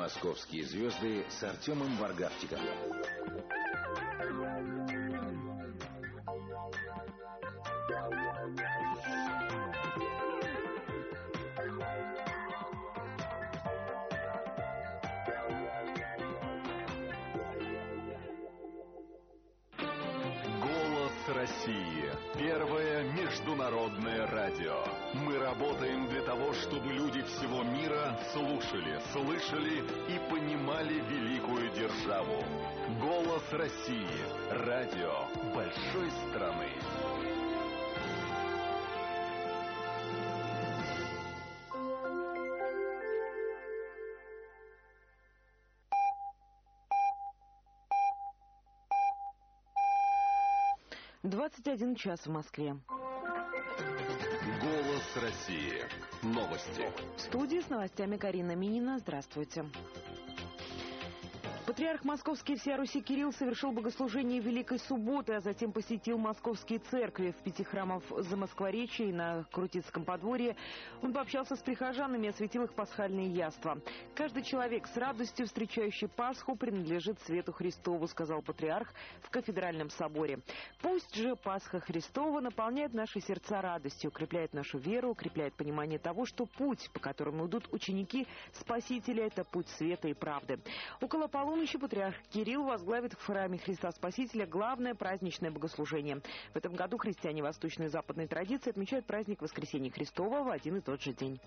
«Московские звезды» с Артемом Варгавчиком. России. Первое международное радио. Мы работаем для того, чтобы люди всего мира слушали, слышали и понимали великую державу. Голос России. Радио большой страны. «21 час в Москве». Голос России. Новости. В студии с новостями Карина Минина. Здравствуйте. Патриарх Московский всея Руси Кирилл совершил богослужение Великой Субботы, а затем посетил московские церкви. В 5 храмах Замоскворечья и на Крутицком подворье он пообщался с прихожанами и осветил их пасхальные яства. «Каждый человек, с радостью встречающий Пасху, принадлежит свету Христову», сказал патриарх в Кафедральном соборе. «Пусть же Пасха Христова наполняет наши сердца радостью, укрепляет нашу веру, укрепляет понимание того, что путь, по которому идут ученики Спасителя, это путь света и правды». Около полуночи патриарх Кирилл возглавит в храме Христа Спасителя главное праздничное богослужение. В этом году христиане восточной и западной традиции отмечают праздник Воскресения Христова в один и тот же день.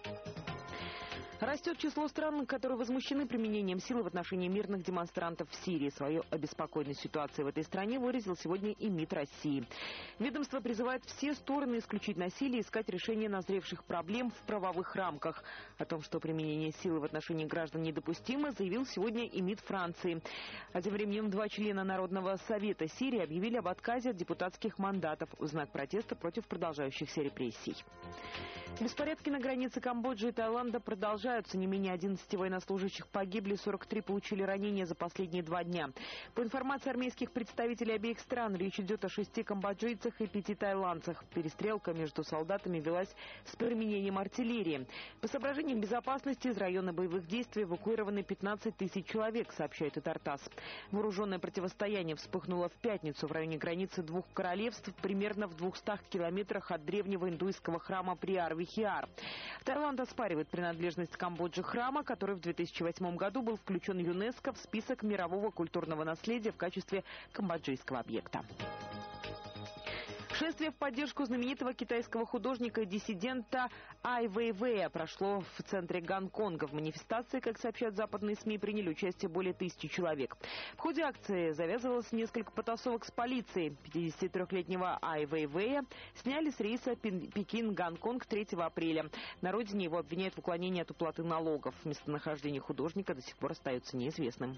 Растет число стран, которые возмущены применением силы в отношении мирных демонстрантов в Сирии. Свою обеспокоенность ситуацией в этой стране выразил сегодня и МИД России. Ведомство призывает все стороны исключить насилие и искать решение назревших проблем в правовых рамках. О том, что применение силы в отношении граждан недопустимо, заявил сегодня и МИД Франции. А тем временем 2 члена Народного совета Сирии объявили об отказе от депутатских мандатов в знак протеста против продолжающихся репрессий. Беспорядки на границе Камбоджи и Таиланда продолжаются. Не менее 11 военнослужащих погибли, 43 получили ранения за последние 2 дня. По информации армейских представителей обеих стран, речь идет о 6 камбоджийцах и 5 таиландцах. Перестрелка между солдатами велась с применением артиллерии. По соображениям безопасности из района боевых действий эвакуированы 15 тысяч человек, сообщает Итартас. Вооруженное противостояние вспыхнуло в пятницу в районе границы 2 королевств, примерно в 200 километрах от древнего индуистского храма Прияр-Вихиар. Таиланд оспаривает принадлежность Камбоджи храма, который в 2008 году был включен ЮНЕСКО в список мирового культурного наследия в качестве камбоджийского объекта. Шествие в поддержку знаменитого китайского художника и диссидента Ай Вэйвэя прошло в центре Гонконга. В манифестации, как сообщают западные СМИ, приняли участие более 1000 человек. В ходе акции завязывалось несколько потасовок с полицией. 53-летнего Ай Вэйвэя сняли с рейса Пекин-Гонконг 3 апреля. На родине его обвиняют в уклонении от уплаты налогов. Местонахождение художника до сих пор остается неизвестным.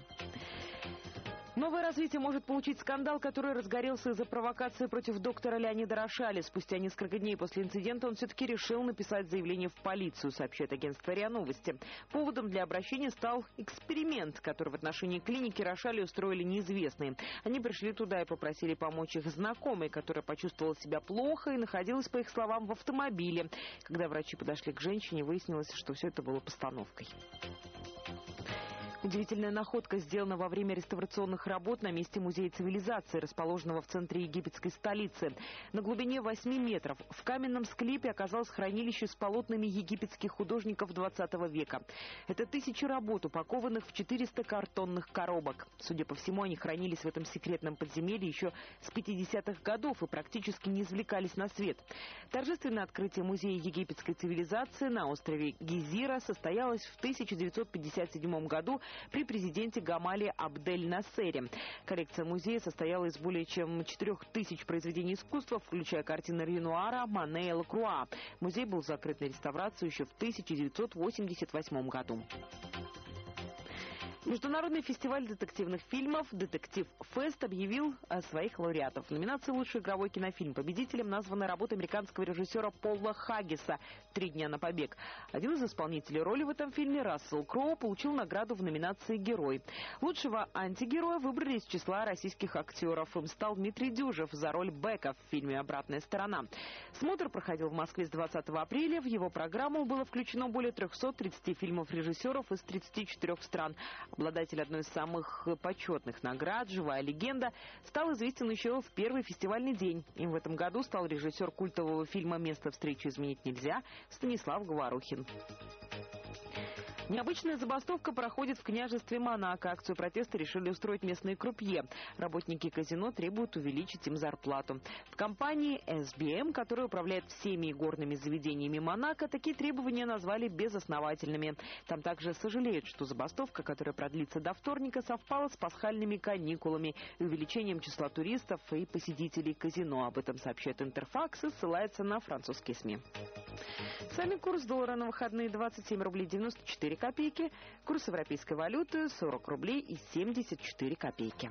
Новое развитие может получить скандал, который разгорелся из-за провокации против доктора Леонида Рошали. Спустя несколько дней после инцидента он все-таки решил написать заявление в полицию, сообщает агентство РИА Новости. Поводом для обращения стал эксперимент, который в отношении клиники Рошали устроили неизвестные. Они пришли туда и попросили помочь их знакомой, которая почувствовала себя плохо и находилась, по их словам, в автомобиле. Когда врачи подошли к женщине, выяснилось, что все это было постановкой. Удивительная находка сделана во время реставрационных работ на месте Музея цивилизации, расположенного в центре египетской столицы. На глубине 8 метров в каменном склепе оказалось хранилище с полотнами египетских художников 20 века. Это 1000 работ, упакованных в 400 картонных коробок. Судя по всему, они хранились в этом секретном подземелье еще с 50-х годов и практически не извлекались на свет. Торжественное открытие Музея египетской цивилизации на острове Гизира состоялось в 1957 году при президенте Гамале Абдель-Насере. Коллекция музея состояла из более чем 4000 произведений искусства, включая картины Ренуара, Мане и Лакруа. Музей был закрыт на реставрацию еще в 1988 году. Международный фестиваль детективных фильмов «Детектив Фест» объявил своих лауреатов. В номинации «Лучший игровой кинофильм» победителем названа работа американского режиссера Пола Хаггиса «Три дня на побег». Один из исполнителей роли в этом фильме, Рассел Кроу, получил награду в номинации «Герой». Лучшего антигероя выбрали из числа российских актеров. Им стал Дмитрий Дюжев за роль Бека в фильме «Обратная сторона». Смотр проходил в Москве с 20 апреля. В его программу было включено более 330 фильмов режиссеров из 34 стран. Обладатель одной из самых почетных наград «Живая легенда» стал известен еще в первый фестивальный день. Им в этом году стал режиссер культового фильма «Место встречи изменить нельзя» Станислав Говорухин. Необычная забастовка проходит в княжестве Монако. Акцию протеста решили устроить местные крупье. Работники казино требуют увеличить им зарплату. В компании SBM, которая управляет всеми игорными заведениями Монако, такие требования назвали безосновательными. Там также сожалеют, что забастовка, которая продлится до вторника, совпала с пасхальными каникулами и увеличением числа туристов и посетителей казино. Об этом сообщает Интерфакс и ссылается на французские СМИ. Сами курс доллара на выходные 27 рублей 94 копейки. Курс европейской валюты 40 рублей и 74 копейки.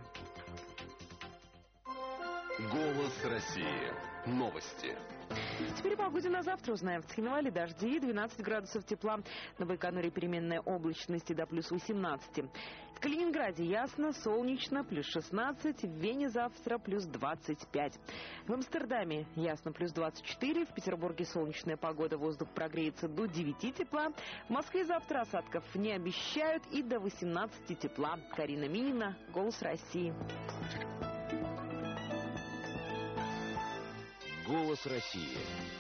Голос России. Новости. Теперь о погоде на завтра узнаем. В Цхинвале дожди, 12 градусов тепла. На Байконуре переменная облачность до плюс 18. В Калининграде ясно, солнечно, плюс 16. В Вене завтра плюс 25. В Амстердаме ясно, плюс 24. В Петербурге солнечная погода, воздух прогреется до 9 тепла. В Москве завтра осадков не обещают и до 18 тепла. Карина Минина, Голос России. Голос России.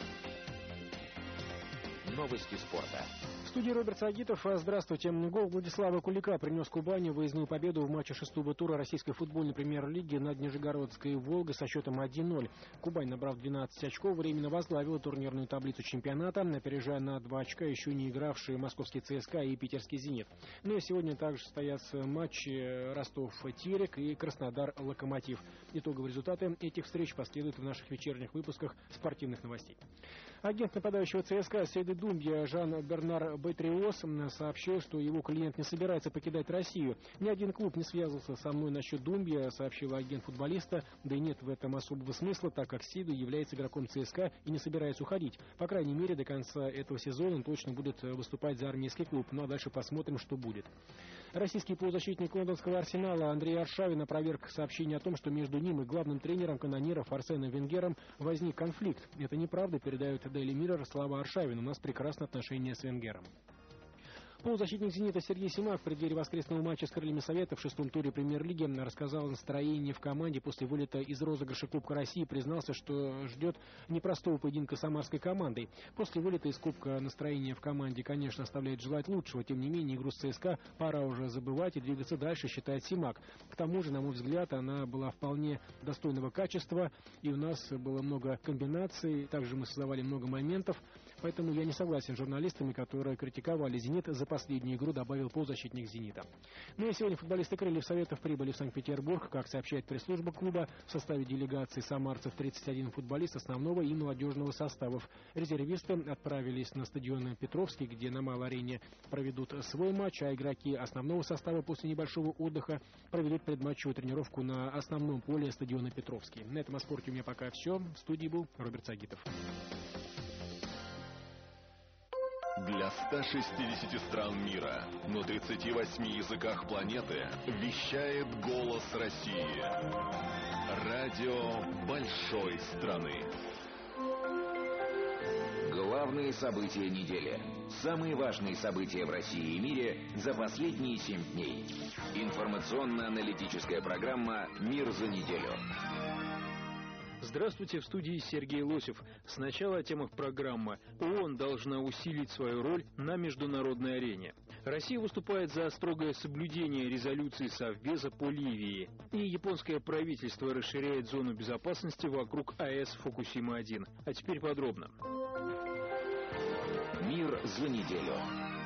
Новости спорта. В студии Роберт Сагитов. Здравствуйте. Гол Владислава Кулика принес Кубани выездную победу в матче шестого тура российской футбольной премьер-лиги над Нижегородской «Волгой» со счетом 1-0. Кубань, набрав 12 очков, временно возглавила турнирную таблицу чемпионата, опережая на 2 очка еще не игравшие московский ЦСКА и питерский «Зенит». Ну и сегодня также состоятся матчи Ростов-Терек и Краснодар-Локомотив. Итоговые результаты этих встреч последуют в наших вечерних выпусках спортивных новостей. Агент нападающего ЦСКА Сейды Думбия Жан-Бернар Бетриос сообщил, что его клиент не собирается покидать Россию. Ни один клуб не связывался со мной насчет Думбия, сообщил агент футболиста. Да и нет в этом особого смысла, так как Сейду является игроком ЦСКА и не собирается уходить. По крайней мере, до конца этого сезона он точно будет выступать за армейский клуб. Ну а дальше посмотрим, что будет. Российский полузащитник лондонского «Арсенала» Андрей Аршавин опроверг сообщение о том, что между ним и главным тренером канониров Арсеном Венгером возник конфликт. Это неправда, передает Daily Mirror слова Аршавина. У нас прекрасные отношения с Венгером. Полузащитник «Зенита» Сергей Симак в преддверии воскресного матча с «Крыльями Совета» в шестом туре премьер-лиги рассказал о настроении в команде после вылета из розыгрыша Кубка России и признался, что ждет непростого поединка с самарской командой. После вылета из Кубка настроение в команде, конечно, оставляет желать лучшего. Тем не менее, игру с ЦСКА пора уже забывать и двигаться дальше, считает Симак. К тому же, на мой взгляд, она была вполне достойного качества, и у нас было много комбинаций, также мы создавали много моментов. Поэтому я не согласен с журналистами, которые критиковали «Зенит» за последнюю игру, добавил полузащитник «Зенита». Ну и сегодня футболисты «Крыльев Советов» прибыли в Санкт-Петербург. Как сообщает пресс-служба клуба, в составе делегации самарцев 31 футболист основного и молодежного составов. Резервисты отправились на стадион Петровский, где на малой арене проведут свой матч, а игроки основного состава после небольшого отдыха проведут предматчевую тренировку на основном поле стадиона Петровский. На этом о спорте у меня пока все. В студии был Роберт Сагитов. Для 160 стран мира на 38 языках планеты вещает «Голос России». Радио большой страны. Главные события недели. Самые важные события в России и мире за последние 7 дней. Информационно-аналитическая программа «Мир за неделю». Здравствуйте, в студии Сергей Лосев. Сначала о темах программы. ООН должна усилить свою роль на международной арене. Россия выступает за строгое соблюдение резолюции Совбеза по Ливии. И японское правительство расширяет зону безопасности вокруг АЭС Фукусима-1. А теперь подробно. Мир за неделю.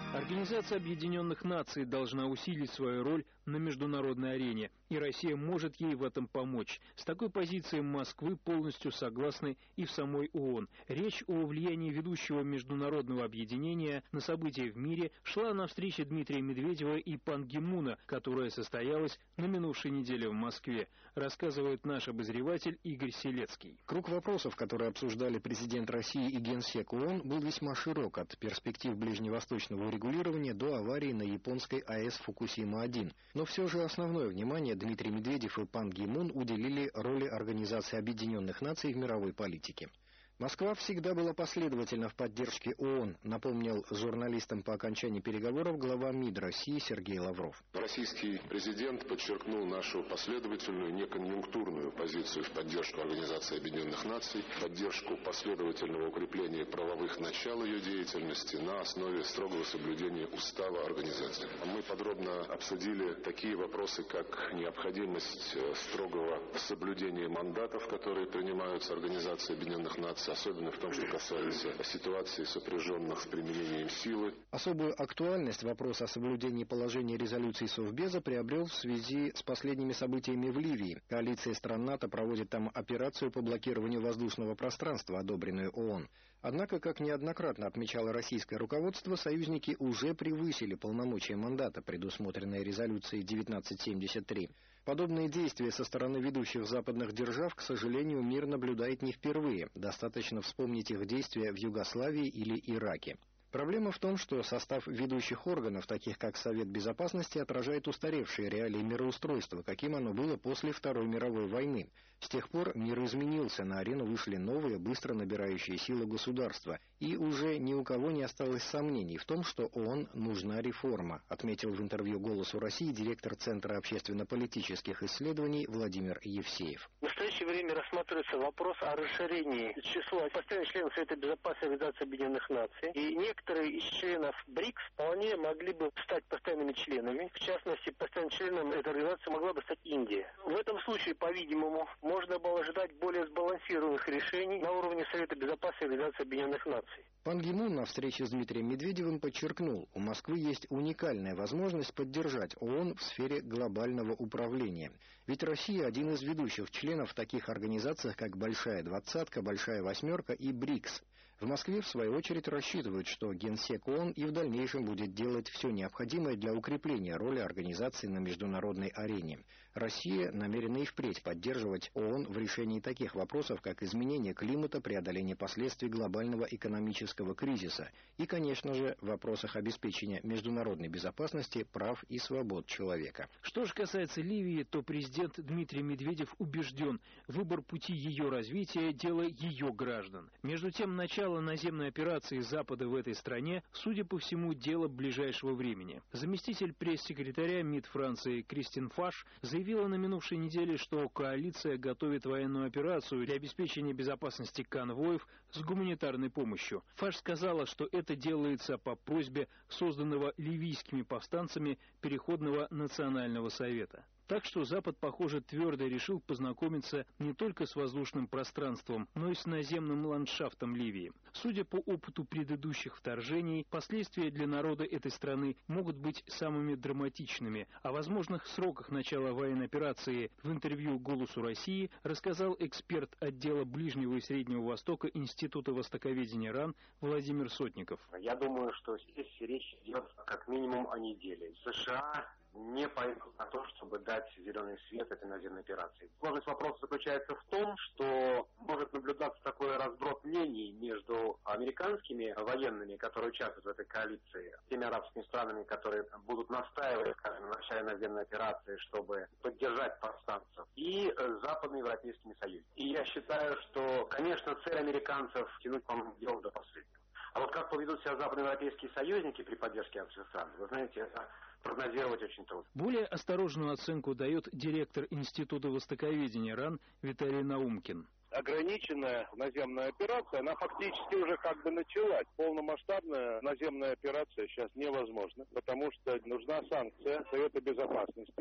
Организация Объединенных Наций должна усилить свою роль на международной арене, и Россия может ей в этом помочь. С такой позицией Москвы полностью согласны и в самой ООН. Речь о влиянии ведущего международного объединения на события в мире шла на встрече Дмитрия Медведева и Пан Ги Муна, которая состоялась на минувшей неделе в Москве, рассказывает наш обозреватель Игорь Селецкий. Круг вопросов, которые обсуждали президент России и генсек ООН, был весьма широк, от перспектив ближневосточного урегулирования до аварии на японской АЭС Фукусима-1. Но все же основное внимание Дмитрий Медведев и Пан Ги Мун уделили роли Организации Объединенных Наций в мировой политике. Москва всегда была последовательна в поддержке ООН, напомнил журналистам по окончании переговоров глава МИД России Сергей Лавров. Российский президент подчеркнул нашу последовательную, неконъюнктурную позицию в поддержку Организации Объединенных Наций, поддержку последовательного укрепления правовых начал ее деятельности на основе строгого соблюдения устава организации. Мы подробно обсудили такие вопросы, как необходимость строгого соблюдения мандатов, которые принимаются Организацией Объединенных Наций, особенно в том, что касается ситуации, сопряженных с применением силы. Особую актуальность вопрос о соблюдении положения резолюции Совбеза приобрел в связи с последними событиями в Ливии. Коалиция стран НАТО проводит там операцию по блокированию воздушного пространства, одобренную ООН. Однако, как неоднократно отмечало российское руководство, союзники уже превысили полномочия мандата, предусмотренные резолюцией 1973. Подобные действия со стороны ведущих западных держав, к сожалению, мир наблюдает не впервые. Достаточно вспомнить их действия в Югославии или Ираке. Проблема в том, что состав ведущих органов, таких как Совет Безопасности, отражает устаревшие реалии мироустройства, каким оно было после Второй мировой войны. С тех пор мир изменился, на арену вышли новые, быстро набирающие силу государства, и уже ни у кого не осталось сомнений в том, что ООН нужна реформа, отметил в интервью «Голосу России» директор Центра общественно-политических исследований Владимир Евсеев. В настоящее время рассматривается вопрос о расширении числа постоянных членов Совета Безопасности Организации Объединенных Наций, и некоторые из членов БРИКС вполне могли бы стать постоянными членами. В частности, постоянным членом этой организации могла бы стать Индия. В этом случае, по-видимому, можно было ожидать более сбалансированных решений на уровне Совета Безопасности Организации Объединенных Наций. Пан Ги Мун на встрече с Дмитрием Медведевым подчеркнул, у Москвы есть уникальная возможность поддержать ООН в сфере глобального управления. Ведь Россия один из ведущих членов в таких организациях, как Большая Двадцатка, Большая Восьмерка и БРИКС. В Москве, в свою очередь, рассчитывают, что генсек ООН и в дальнейшем будет делать все необходимое для укрепления роли организации на международной арене. Россия намерена и впредь поддерживать ООН в решении таких вопросов, как изменение климата, преодоление последствий глобального экономического кризиса и, конечно же, в вопросах обеспечения международной безопасности, прав и свобод человека. Что же касается Ливии, то президент Дмитрий Медведев убежден, выбор пути ее развития – дело ее граждан. Между тем, начало наземной операции Запада в этой стране, судя по всему, дело ближайшего времени. Заместитель пресс-секретаря МИД Франции Кристин Фаш заявила на минувшей неделе, что коалиция готовит военную операцию для обеспечения безопасности конвоев с гуманитарной помощью. Фаш сказала, что это делается по просьбе созданного ливийскими повстанцами Переходного национального совета. Так что Запад, похоже, твердо решил познакомиться не только с воздушным пространством, но и с наземным ландшафтом Ливии. Судя по опыту предыдущих вторжений, последствия для народа этой страны могут быть самыми драматичными. О возможных сроках начала военной операции в интервью «Голосу России» рассказал эксперт отдела Ближнего и Среднего Востока Института востоковедения РАН Владимир Сотников. Я думаю, что здесь речь идет как минимум о неделе. США не пойдут на то, чтобы дать зеленый свет этой наземной операции. Сложность вопроса заключается в том, что может наблюдаться такой разброд мнений между американскими военными, которые участвуют в этой коалиции, теми арабскими странами, которые будут настаивать на начале наземной операции, чтобы поддержать повстанцев, и западноевропейскими союзниками. И я считаю, что, конечно, цель американцев тянуть дело до последнего. А вот как поведут себя западноевропейские союзники при поддержке арабских стран, вы знаете, это прогнозировать очень трудно. Более осторожную оценку дает директор Института востоковедения РАН Виталий Наумкин. Ограниченная наземная операция, она фактически уже как бы началась. Полномасштабная наземная операция сейчас невозможна, потому что нужна санкция Совета Безопасности.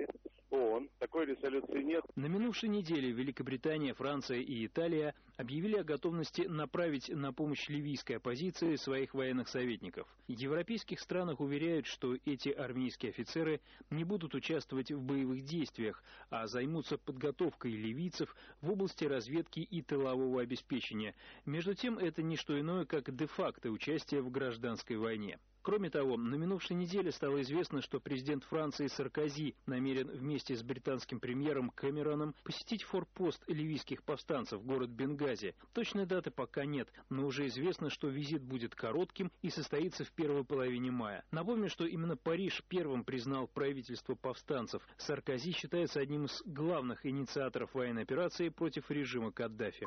ООН. Такой резолюции нет. На минувшей неделе Великобритания, Франция и Италия объявили о готовности направить на помощь ливийской оппозиции своих военных советников. В европейских странах уверяют, что эти армейские офицеры не будут участвовать в боевых действиях, а займутся подготовкой ливийцев в области разведки и тылового обеспечения. Между тем, это не что иное, как де-факто участие в гражданской войне. Кроме того, на минувшей неделе стало известно, что президент Франции Саркози намерен вместе с британским премьером Кэмероном посетить форпост ливийских повстанцев, город Бенгази. Точной даты пока нет, но уже известно, что визит будет коротким и состоится в первой половине мая. Напомню, что именно Париж первым признал правительство повстанцев. Саркози считается одним из главных инициаторов военной операции против режима Каддафи.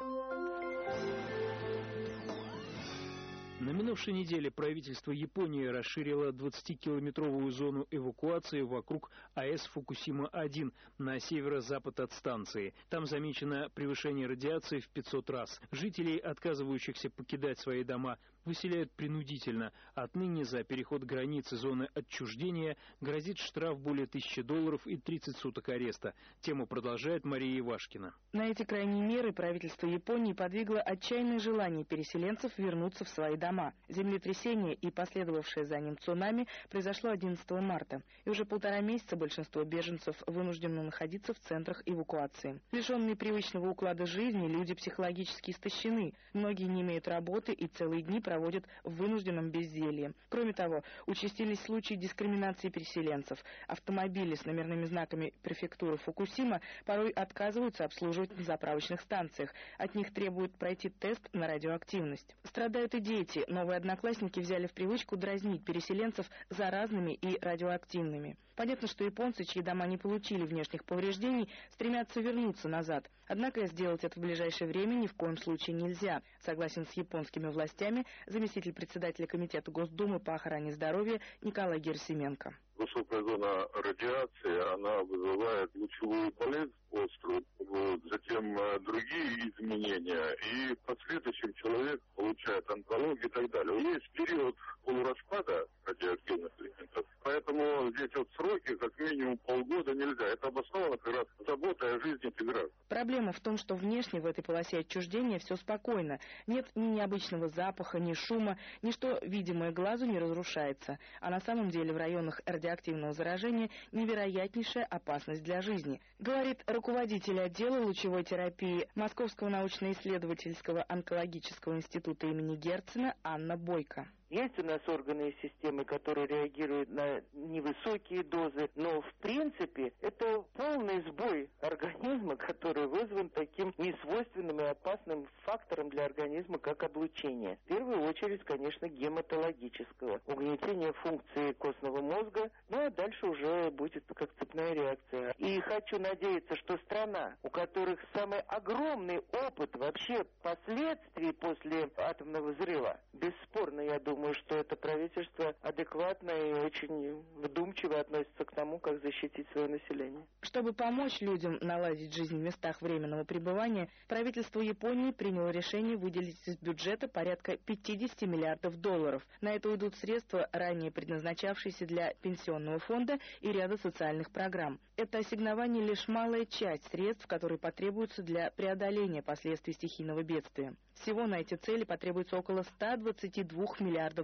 На минувшей неделе правительство Японии расширило 20-километровую зону эвакуации вокруг АЭС Фукусима-1 на северо-запад от станции. Там замечено превышение радиации в 500 раз. Жителей, отказывающихся покидать свои дома, выселяют принудительно. Отныне за переход границы зоны отчуждения грозит штраф более $1000 и 30 суток ареста. Тему продолжает Мария Ивашкина. На эти крайние меры правительство Японии подвигло отчаянное желание переселенцев вернуться в свои дома. Землетрясение и последовавшее за ним цунами произошло 11 марта. И уже 1,5 месяца большинство беженцев вынуждены находиться в центрах эвакуации. Лишенные привычного уклада жизни, люди психологически истощены. Многие не имеют работы и целые дни проводят в вынужденном безделье. Кроме того, участились случаи дискриминации переселенцев. Автомобили с номерными знаками префектуры Фукусима порой отказываются обслуживать на заправочных станциях. От них требуют пройти тест на радиоактивность. Страдают и дети. Новые одноклассники взяли в привычку дразнить переселенцев заразными и радиоактивными. Понятно, что японцы, чьи дома не получили внешних повреждений, стремятся вернуться назад. Однако сделать это в ближайшее время ни в коем случае нельзя. Согласен с японскими властями заместитель председателя Комитета Госдумы по охране здоровья Николай Герасименко. Высокая зона радиации, она вызывает лучевую болезнь острую, затем другие изменения, и в последующем человек получает онкологию и так далее. Есть период полураспада радиоактивных элементов, поэтому здесь вот сроки как минимум полгода нельзя. Это обосновано как раз заботой о жизни этих граждан. Проблема в том, что внешне в этой полосе отчуждения все спокойно. Нет ни необычного запаха, ни шума, ничто видимое глазу не разрушается. А на самом деле в районах радиоактивного заражения невероятнейшая опасность для жизни, говорит руководитель отдела лучевой терапии Московского научно-исследовательского онкологического института имени Герцена Анна Бойко. Есть у нас органы и системы, которые реагируют на невысокие дозы, но в принципе это полный сбой организма, который вызван таким несвойственным и опасным фактором для организма, как облучение. В первую очередь, конечно, гематологического, угнетение функции костного мозга, ну а дальше уже будет как цепная реакция. И хочу надеяться, что страна, у которых самый огромный опыт вообще последствий после атомного взрыва, бесспорно, я думаю, что это правительство адекватно и очень вдумчиво относится к тому, как защитить свое население. Чтобы помочь людям наладить жизнь в местах временного пребывания, правительство Японии приняло решение выделить из бюджета порядка $50 миллиардов. На это уйдут средства, ранее предназначавшиеся для пенсионного фонда и ряда социальных программ. Это ассигнование лишь малая часть средств, которые потребуются для преодоления последствий стихийного бедствия. Всего на эти цели потребуется около $122 миллиардов.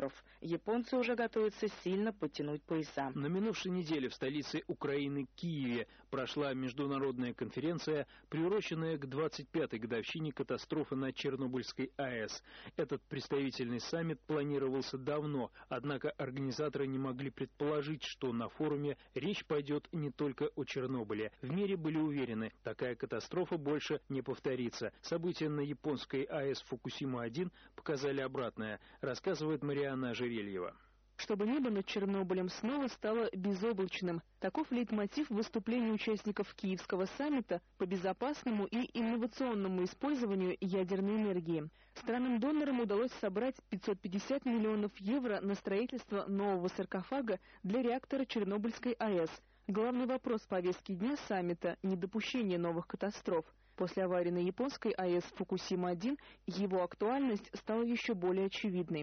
Японцы уже готовятся сильно подтянуть пояса. На минувшей неделе в столице Украины Киеве прошла международная конференция, приуроченная к 25-й годовщине катастрофы на Чернобыльской АЭС. Этот представительный саммит планировался давно, однако организаторы не могли предположить, что на форуме речь пойдет не только о Чернобыле. В мире были уверены, такая катастрофа больше не повторится. События на японской АЭС Фукусима-1 показали обратное, рассказывает Марианна Ожерельева. Чтобы небо над Чернобылем снова стало безоблачным. Таков лейтмотив выступления участников Киевского саммита по безопасному и инновационному использованию ядерной энергии. Странам-донорам удалось собрать 550 миллионов евро на строительство нового саркофага для реактора Чернобыльской АЭС. Главный вопрос повестки дня саммита – недопущение новых катастроф. После аварии на японской АЭС Фукусима-1 его актуальность стала еще более очевидной.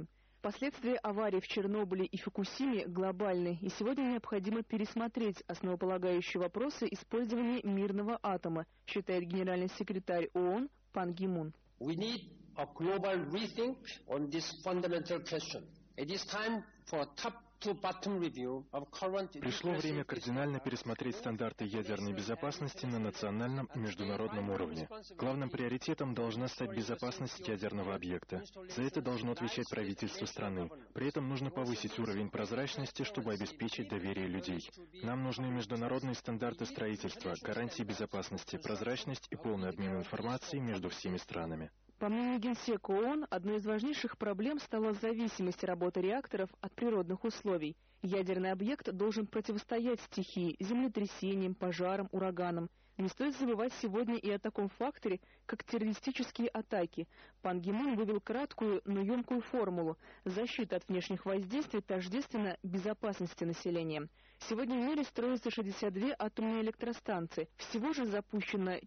Последствия аварий в Чернобыле и Фукусиме глобальны, и сегодня необходимо пересмотреть основополагающие вопросы использования мирного атома, считает генеральный секретарь ООН Пан Ги Мун. We need a global rethink on this fundamental question. It is time for a top-to-bottom review of current. Пришло время кардинально пересмотреть стандарты ядерной безопасности на национальном и международном уровне. Главным приоритетом должна стать безопасность ядерного объекта. За это должно отвечать правительство страны. При этом нужно повысить уровень прозрачности, чтобы обеспечить доверие людей. Нам нужны международные стандарты строительства, гарантии безопасности, прозрачность и полный обмен информацией между всеми странами. По мнению Генсека ООН, одной из важнейших проблем стала зависимость работы реакторов от природных условий. Ядерный объект должен противостоять стихии, землетрясениям, пожарам, ураганам. Не стоит забывать сегодня и о таком факторе, как террористические атаки. Пан Ги Мун вывел краткую, но емкую формулу. Защита от внешних воздействий тождественна безопасности населения. Сегодня в мире строятся 62 атомные электростанции. Всего же запущено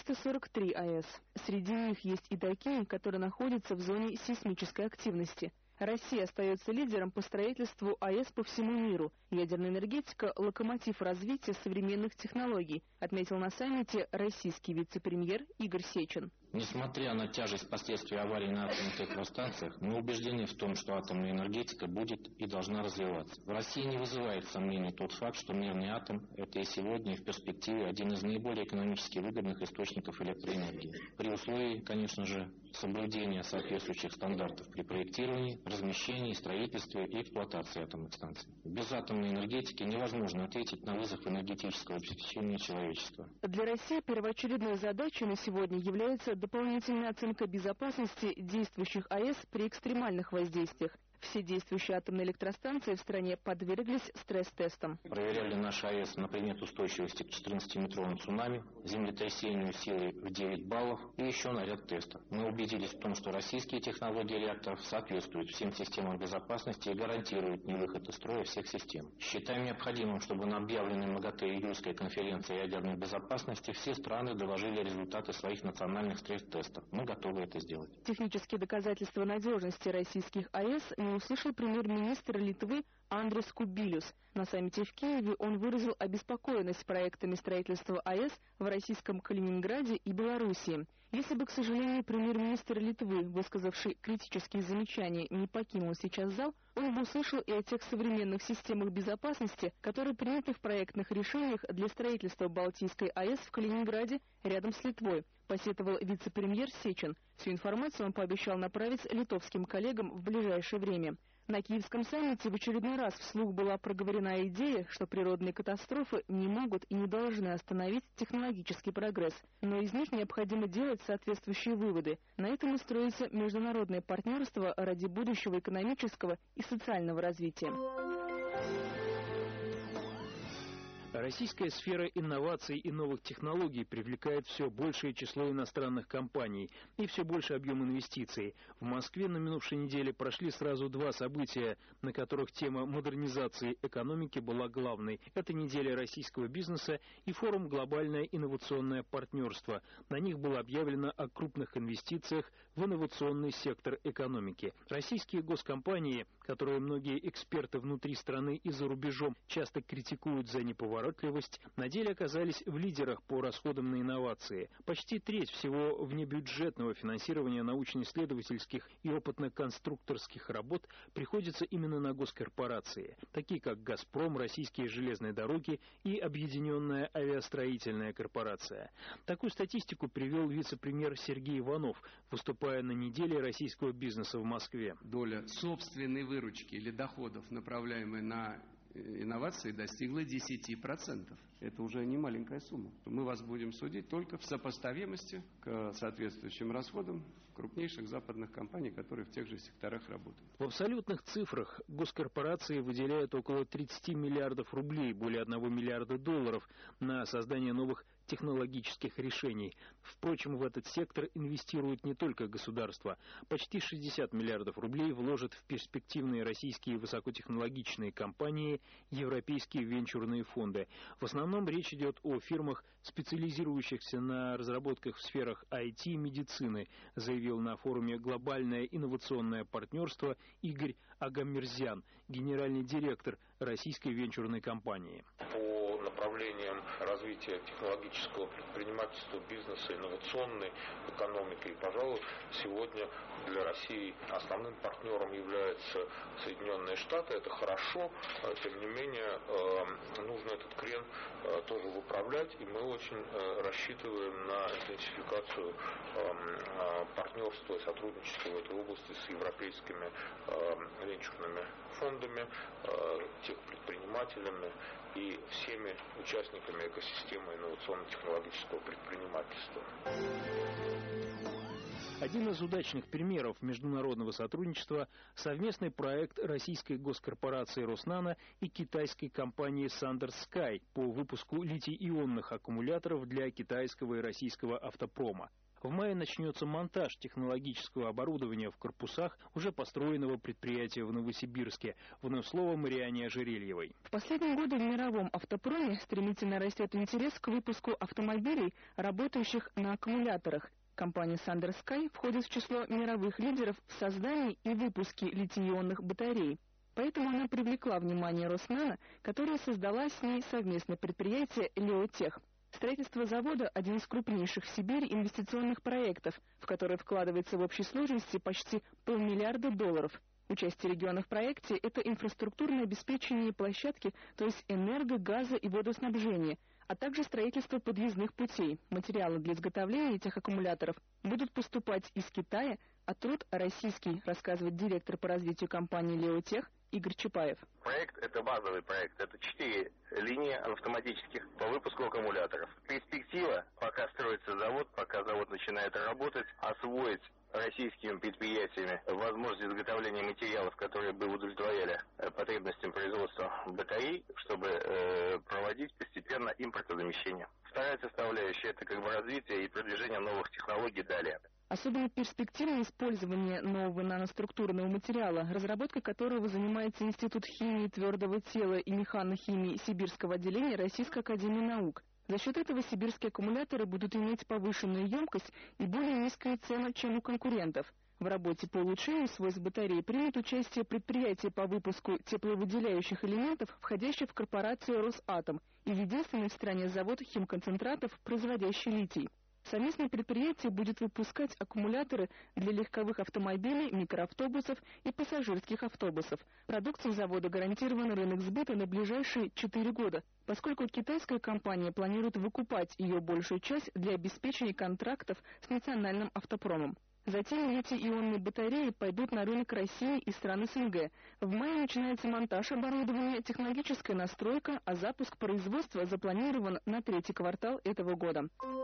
443 АЭС. Среди них есть и такие, которые находятся в зоне сейсмической активности. Россия остается лидером по строительству АЭС по всему миру. Ядерная энергетика – локомотив развития современных технологий, отметил на саммите российский вице-премьер Игорь Сечин. Несмотря на тяжесть последствий аварий на атомных электростанциях, мы убеждены в том, что атомная энергетика будет и должна развиваться. В России не вызывает сомнений тот факт, что мирный атом – это и сегодня, и в перспективе один из наиболее экономически выгодных источников электроэнергии. При условии, конечно же, соблюдения соответствующих стандартов при проектировании, размещении, строительстве и эксплуатации атомных станций. Без атомной энергетики невозможно ответить на вызов энергетического обеспечения человечества. Для России первоочередной задачей на сегодня является дополнительная оценка безопасности действующих АЭС при экстремальных воздействиях. Все действующие атомные электростанции в стране подверглись стресс-тестам. Проверяли наши АЭС на предмет устойчивости к 14-метровым цунами, землетрясению силой в 9 баллов и еще на ряд тестов. Мы убедились в том, что российские технологии реакторов соответствуют всем системам безопасности и гарантируют невыход из строя всех систем. Считаем необходимым, чтобы на объявленной МАГАТЭ июльской конференции ядерной безопасности все страны доложили результаты своих национальных стресс-тестов. Мы готовы это сделать. Технические доказательства надежности российских АЭС услышал премьер-министр Литвы Андрис Кубилюс. На саммите в Киеве он выразил обеспокоенность проектами строительства АЭС в российском Калининграде и Белоруссии. Если бы, к сожалению, премьер-министр Литвы, высказавший критические замечания, не покинул сейчас зал, он бы услышал и о тех современных системах безопасности, которые приняты в проектных решениях для строительства Балтийской АЭС в Калининграде рядом с Литвой, посетовал вице-премьер Сечин. Всю информацию он пообещал направить литовским коллегам в ближайшее время. На Киевском саммите в очередной раз вслух была проговорена идея, что природные катастрофы не могут и не должны остановить технологический прогресс, но из них необходимо делать соответствующие выводы. На этом и строится международное партнерство ради будущего экономического и социального развития. Российская сфера инноваций и новых технологий привлекает все большее число иностранных компаний и все больше объем инвестиций. В Москве на минувшей неделе прошли сразу два события, на которых тема модернизации экономики была главной. Это неделя российского бизнеса и форум «Глобальное инновационное партнерство». На них было объявлено о крупных инвестициях в инновационный сектор экономики. Российские госкомпании, которые многие эксперты внутри страны и за рубежом часто критикуют за неповоротливость, на деле оказались в лидерах по расходам на инновации. Почти треть всего внебюджетного финансирования научно-исследовательских и опытно-конструкторских работ приходится именно на госкорпорации, такие как «Газпром», «Российские железные дороги» и Объединенная авиастроительная корпорация. Такую статистику привел вице-премьер Сергей Иванов, выступая на неделе российского бизнеса в Москве. Доля собственной выручки или доходов, направляемой на инновации, достигла 10%. Это уже не маленькая сумма. Мы вас будем судить только в сопоставимости к соответствующим расходам крупнейших западных компаний, которые в тех же секторах работают. В абсолютных цифрах госкорпорации выделяют около 30 миллиардов рублей, более 1 миллиарда долларов на создание новых технологических решений. Впрочем, в этот сектор инвестирует не только государство. Почти 60 миллиардов рублей вложат в перспективные российские высокотехнологичные компании европейские венчурные фонды. В основном речь идет о фирмах, специализирующихся на разработках в сферах IT и медицины, заявил на форуме «Глобальное инновационное партнерство» Игорь Агамирзян, генеральный директор российской венчурной компании. По направлениям развития технологического предпринимательства, бизнеса, инновационной экономики, и, пожалуй, сегодня для России основным партнером являются Соединенные Штаты. Это хорошо, тем не менее, нужно этот крен тоже выправлять, и мы очень рассчитываем на интенсификацию партнерства и сотрудничества в этой области с европейскими венчурными фондами, техпредпринимателями и всеми участниками экосистемы инновационно-технологического предпринимательства. Один из удачных примеров международного сотрудничества – совместный проект российской госкорпорации «Роснано» и китайской компании Sander's Sky по выпуску литий-ионных аккумуляторов для китайского и российского автопрома. В мае начнется монтаж технологического оборудования в корпусах уже построенного предприятия в Новосибирске. Вновь слово Марианне Ожерельевой. В последние годы в мировом автопроме стремительно растет интерес к выпуску автомобилей, работающих на аккумуляторах. Компания Sander's Sky входит в число мировых лидеров в создании и выпуске литий-ионных батарей. Поэтому она привлекла внимание Роснано, которая создала с ней совместное предприятие «Леотех». Строительство завода – один из крупнейших в Сибири инвестиционных проектов, в который вкладывается в общей сложности почти $500 миллиарда. Участие региона в проекте – это инфраструктурное обеспечение площадки, то есть энерго-, газа- и водоснабжение, а также строительство подъездных путей. Материалы для изготовления этих аккумуляторов будут поступать из Китая, а труд российский, рассказывает директор по развитию компании «Леотех» Игорь Чапаев. Проект – это базовый проект. Это 4 линии автоматических по выпуску аккумуляторов. Перспектива, пока строится завод, пока завод начинает работать, освоить российскими предприятиями возможность изготовления материалов, которые бы удовлетворяли потребностям производства батарей, чтобы проводить постепенно импортозамещение. Вторая составляющая – это как бы развитие и продвижение новых технологий далее. Особенно перспективно использование нового наноструктурного материала, разработкой которого занимается Институт химии твердого тела и механохимии Сибирского отделения Российской академии наук. За счет этого сибирские аккумуляторы будут иметь повышенную емкость и более низкую цену, чем у конкурентов. В работе по улучшению свойств батареи примут участие предприятия по выпуску тепловыделяющих элементов, входящих в корпорацию «Росатом», и единственный в стране завод химконцентратов, производящий литий. Совместное предприятие будет выпускать аккумуляторы для легковых автомобилей, микроавтобусов и пассажирских автобусов. Продукции завода гарантирован рынок сбыта на ближайшие 4 года, поскольку китайская компания планирует выкупать ее большую часть для обеспечения контрактов с национальным автопромом. Затем литий-ионные батареи пойдут на рынок России и стран СНГ. В мае начинается монтаж оборудования, технологическая настройка, а запуск производства запланирован на 3-й квартал этого года.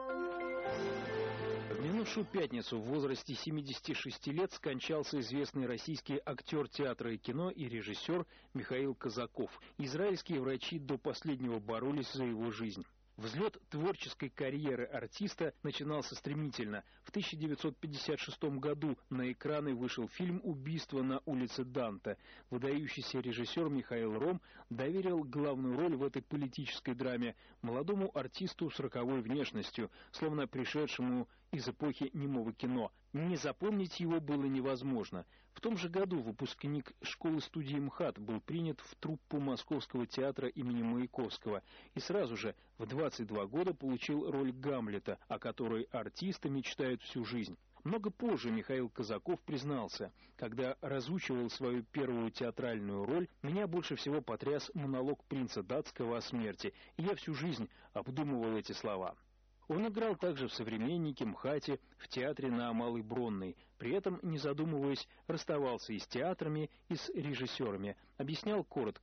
В минувшую пятницу в возрасте 76 лет скончался известный российский актер театра и кино и режиссер Михаил Казаков. Израильские врачи до последнего боролись за его жизнь. Взлет творческой карьеры артиста начинался стремительно. В 1956 году на экраны вышел фильм «Убийство на улице Данте». Выдающийся режиссер Михаил Ром доверил главную роль в этой политической драме молодому артисту с роковой внешностью, словно пришедшему из эпохи немого кино. Не запомнить его было невозможно. В том же году выпускник школы-студии МХАТ был принят в труппу Московского театра имени Маяковского и сразу же в 22 года получил роль Гамлета, о которой артисты мечтают всю жизнь. Много позже Михаил Казаков признался: когда разучивал свою первую театральную роль, меня больше всего потряс монолог принца датского о смерти, и я всю жизнь обдумывал эти слова. Он играл также в «Современнике», МХАТе, в театре на Малой Бронной. При этом, не задумываясь, расставался и с театрами, и с режиссерами. Объяснял коротко: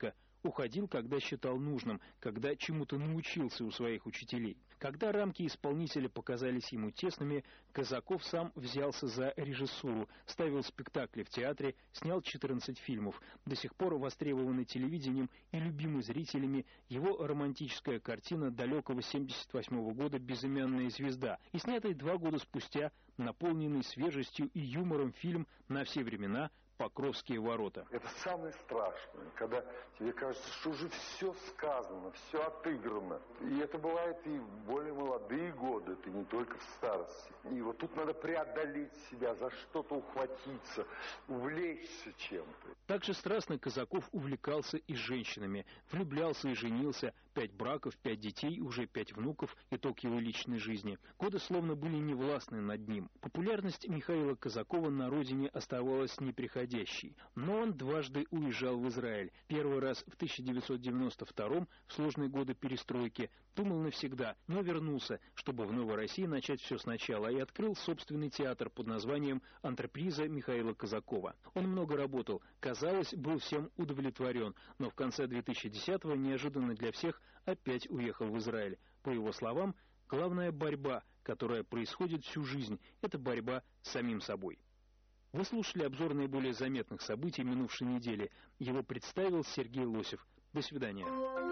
уходил, когда считал нужным, когда чему-то научился у своих учителей. Когда рамки исполнителя показались ему тесными, Казаков сам взялся за режиссуру, ставил спектакли в театре, снял 14 фильмов. До сих пор востребованный телевидением и любимый зрителями его романтическая картина далекого 1978 года «Безымянная звезда» и снятый 2 года спустя наполненный свежестью и юмором фильм «На все времена» «Покровские ворота». Это самое страшное, когда тебе кажется, что уже все сказано, все отыграно. И это бывает и в более молодые годы, это не только в старости. И вот тут надо преодолеть себя, за что-то ухватиться, увлечься чем-то. Также страстно Казаков увлекался и женщинами, влюблялся и женился, 5 браков, 5 детей, уже 5 внуков, итог его личной жизни. Годы словно были невластны над ним. Популярность Михаила Казакова на родине оставалась неприходящей. Но он дважды уезжал в Израиль. Первый раз в 1992 в сложные годы перестройки. Думал навсегда, но вернулся, чтобы в Новой России начать все сначала, и открыл собственный театр под названием «Антреприза» Михаила Казакова. Он много работал, казалось, был всем удовлетворен, но в конце 2010-го неожиданно для всех опять уехал в Израиль. По его словам, главная борьба, которая происходит всю жизнь, это борьба с самим собой. Вы слушали обзор наиболее заметных событий минувшей недели. Его представил Сергей Лосев. До свидания.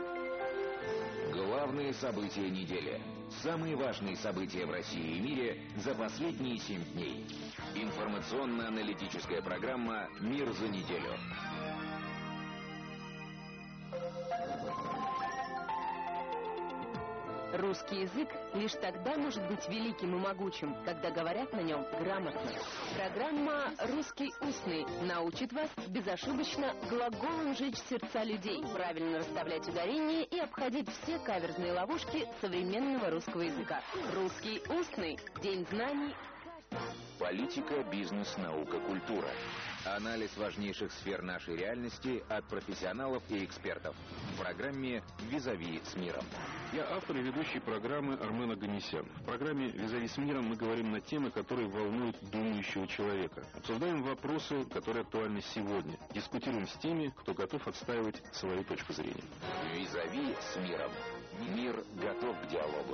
Главные события недели. Самые важные события в России и мире за последние 7 дней. Информационно-аналитическая программа «Мир за неделю». Русский язык лишь тогда может быть великим и могучим, когда говорят на нем грамотно. Программа «Русский устный» научит вас безошибочно глаголом жечь сердца людей, правильно расставлять ударения и обходить все каверзные ловушки современного русского языка. «Русский устный» – день знаний. Политика, бизнес, наука, культура. Анализ важнейших сфер нашей реальности от профессионалов и экспертов. В программе «Визави с миром». Я автор и ведущий программы Армен Оганесян. В программе «Визави с миром» мы говорим на темы, которые волнуют думающего человека. Обсуждаем вопросы, которые актуальны сегодня. Дискутируем с теми, кто готов отстаивать свою точку зрения. «Визави с миром». Мир готов к диалогу.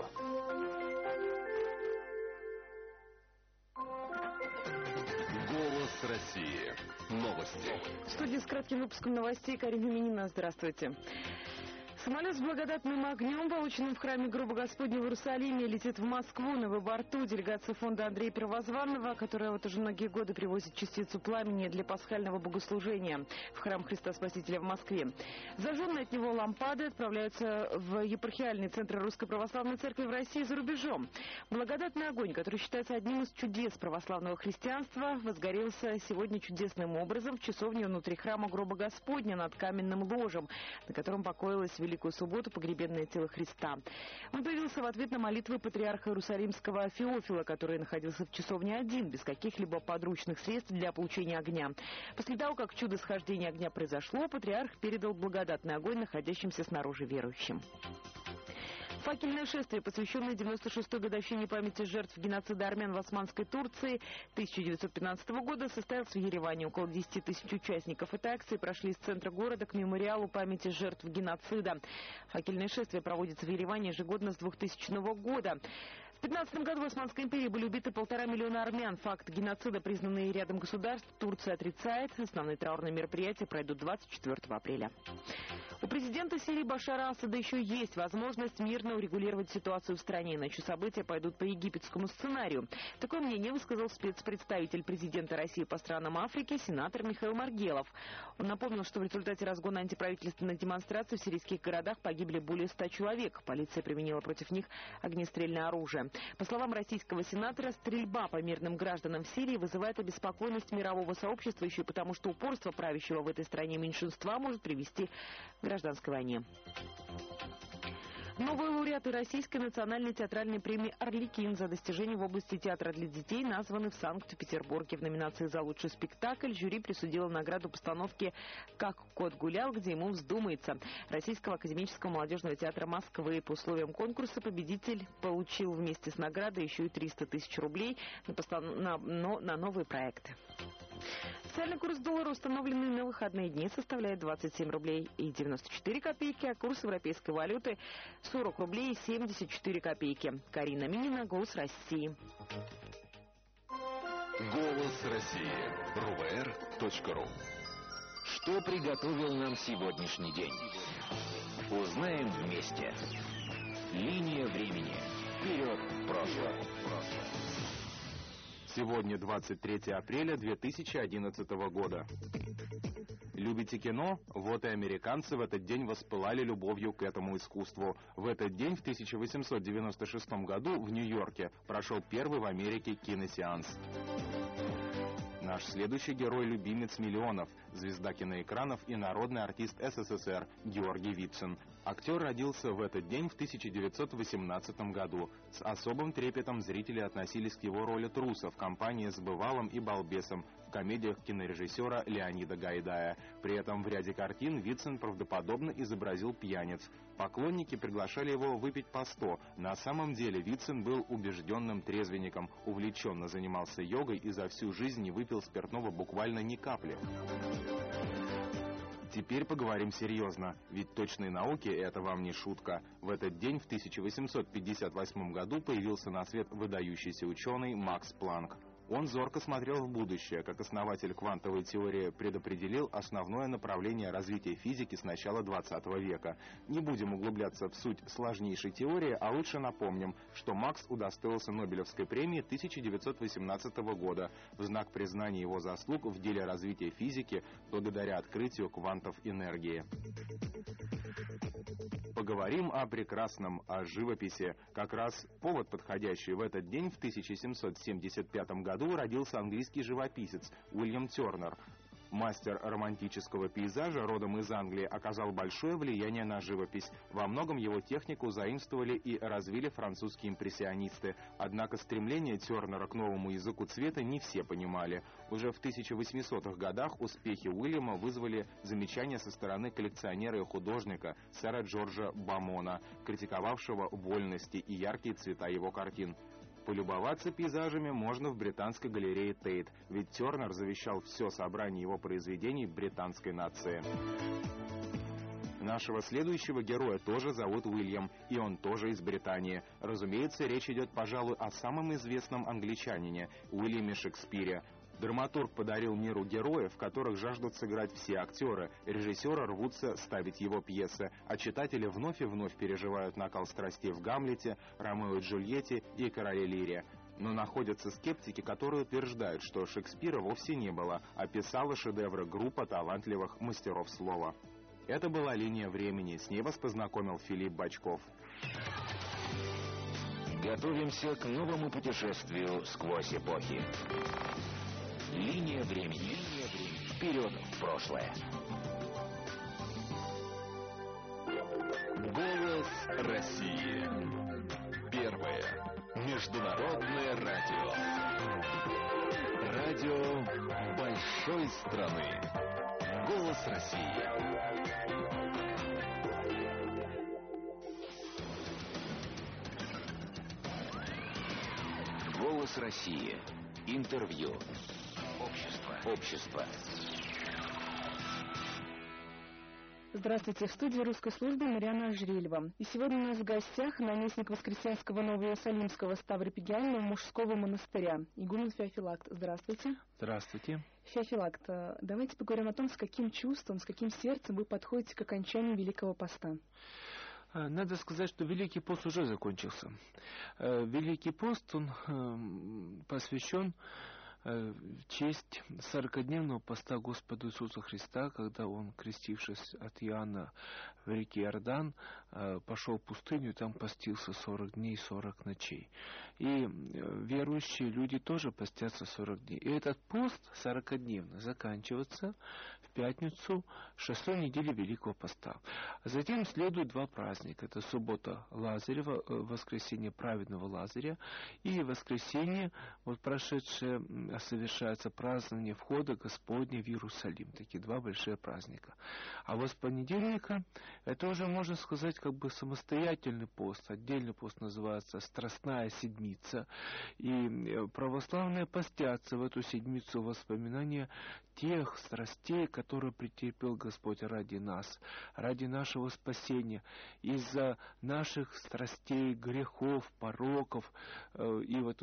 Голос России. Новости. В студии с кратким выпуском новостей Карина Минина. Здравствуйте. Самолет с благодатным огнем, полученным в храме Гроба Господня в Иерусалиме, летит в Москву. На его борту делегация фонда Андрея Первозванного, которая вот уже многие годы привозит частицу пламени для пасхального богослужения в храм Христа Спасителя в Москве. Зажженные от него лампады отправляются в епархиальный центр Русской Православной Церкви в России за рубежом. Благодатный огонь, который считается одним из чудес православного христианства, возгорелся сегодня чудесным образом в часовне внутри храма Гроба Господня над каменным ложем, на котором покоилась в Великую Субботу погребенное тело Христа. Он появился в ответ на молитвы патриарха Иерусалимского Феофила, который находился в часовне один, без каких-либо подручных средств для получения огня. После того, как чудо схождения огня произошло, патриарх передал благодатный огонь находящимся снаружи верующим. Факельное шествие, посвященное 96-й годовщине памяти жертв геноцида армян в Османской Турции 1915 года, состоялось в Ереване. Около 10 тысяч участников этой акции прошли из центра города к мемориалу памяти жертв геноцида. Факельное шествие проводится в Ереване ежегодно с 2000 года. В 2015 году в Османской империи были убиты 1,5 миллиона армян. Факт геноцида, признанный рядом государств, Турция отрицает. Основные траурные мероприятия пройдут 24 апреля. У президента Сирии Башара Асада еще есть возможность мирно урегулировать ситуацию в стране, иначе события пойдут по египетскому сценарию. Такое мнение высказал спецпредставитель президента России по странам Африки, сенатор Михаил Маргелов. Он напомнил, что в результате разгона антиправительственных демонстраций в сирийских городах погибли более 100 человек. Полиция применила против них огнестрельное оружие. По словам российского сенатора, стрельба по мирным гражданам в Сирии вызывает обеспокоенность мирового сообщества еще и потому, что упорство правящего в этой стране меньшинства может привести к гражданской войне. Новые лауреаты Российской национальной театральной премии «Арлекин» за достижения в области театра для детей названы в Санкт-Петербурге. В номинации «За лучший спектакль» жюри присудило награду постановки «Как кот гулял, где ему вздумается» Российского академического молодежного театра Москвы. По условиям конкурса победитель получил вместе с наградой еще и 300 тысяч рублей на новые проекты. Официальный курс доллара, установленный на выходные дни, составляет 27 рублей и 94 копейки, а курс европейской валюты 40 рублей и 74 копейки. Карина Минина, «Голос России». Голос России. РУВР.ру. Что приготовил нам сегодняшний день? Узнаем вместе. Линия времени. Вперед в прошлое. Сегодня 23 апреля 2011 года. Любите кино? Вот и американцы в этот день воспылали любовью к этому искусству. В этот день, в 1896 году, в Нью-Йорке прошел первый в Америке киносеанс. Наш следующий герой – любимец миллионов, звезда киноэкранов и народный артист СССР Георгий Вицин. Актер родился в этот день в 1918 году. С особым трепетом зрители относились к его роли труса в компании с Бывалым и Балбесом в комедиях кинорежиссера Леонида Гайдая. При этом в ряде картин Вицин правдоподобно изобразил пьяниц. Поклонники приглашали его выпить по 100. На самом деле Вицин был убежденным трезвенником, увлеченно занимался йогой и за всю жизнь не выпил спиртного буквально ни капли. Теперь поговорим серьезно, ведь точные науки – это вам не шутка. В этот день, в 1858 году, появился на свет выдающийся ученый Макс Планк. Он зорко смотрел в будущее, как основатель квантовой теории предопределил основное направление развития физики с начала 20 века. Не будем углубляться в суть сложнейшей теории, а лучше напомним, что Макс удостоился Нобелевской премии 1918 года в знак признания его заслуг в деле развития физики благодаря открытию квантов энергии. Поговорим о прекрасном, о живописи. Как раз повод подходящий. В этот день, в 1775 году, родился английский живописец Уильям Тернер. Мастер романтического пейзажа, родом из Англии, оказал большое влияние на живопись. Во многом его технику заимствовали и развили французские импрессионисты. Однако стремление Тернера к новому языку цвета не все понимали. Уже в 1800-х годах успехи Уильяма вызвали замечания со стороны коллекционера и художника сэра Джорджа Бамона, критиковавшего вольности и яркие цвета его картин. Полюбоваться пейзажами можно в британской галерее Тейт, ведь Тернер завещал все собрание его произведений британской нации. Нашего следующего героя тоже зовут Уильям, и он тоже из Британии. Разумеется, речь идет, пожалуй, о самом известном англичанине Уильяме Шекспире. Драматург подарил миру героев, которых жаждут сыграть все актеры, режиссеры рвутся ставить его пьесы, а читатели вновь и вновь переживают накал страстей в «Гамлете», «Ромео и Джульетте» и «Короле Лире». Но находятся скептики, которые утверждают, что Шекспира вовсе не было, а писала шедевры группа талантливых мастеров слова. Это была «Линия времени». С ней вас познакомил Филипп Бочков. Готовимся к новому путешествию сквозь эпохи. Линия времени. Вперед в прошлое. Голос России. Первое. Международное радио. Радио большой страны. Голос России. Голос России. Интервью. Общество. Здравствуйте, в студии русской службы Марьяна Ажрилева. И сегодня у нас в гостях наместник Воскресенского Новоиерусалимского Ставропигиального мужского монастыря игумен Феофилакт. Здравствуйте. Здравствуйте. Феофилакт, давайте поговорим о том, с каким чувством, с каким сердцем вы подходите к окончанию Великого Поста. Надо сказать, что Великий пост уже закончился. Великий пост, он посвящен в честь 40-дневного поста Господа Иисуса Христа, когда Он, крестившись от Иоанна в реке Иордан, пошел в пустыню и там постился 40 дней и 40 ночей. И верующие люди тоже постятся 40 дней. И этот пост 40-дневный заканчивается в пятницу 6-й недели Великого Поста. Затем следует два праздника. Это суббота Лазарева, воскресенье праведного Лазаря, и воскресенье, вот прошедшее совершается празднование входа Господня в Иерусалим. Такие два большие праздника. А вот с понедельника это уже, можно сказать, как бы самостоятельный пост. Отдельный пост называется Страстная Седмица. И православные постятся в эту седмицу воспоминания тех страстей, которые претерпел Господь ради нас, ради нашего спасения, из-за наших страстей, грехов, пороков. И вот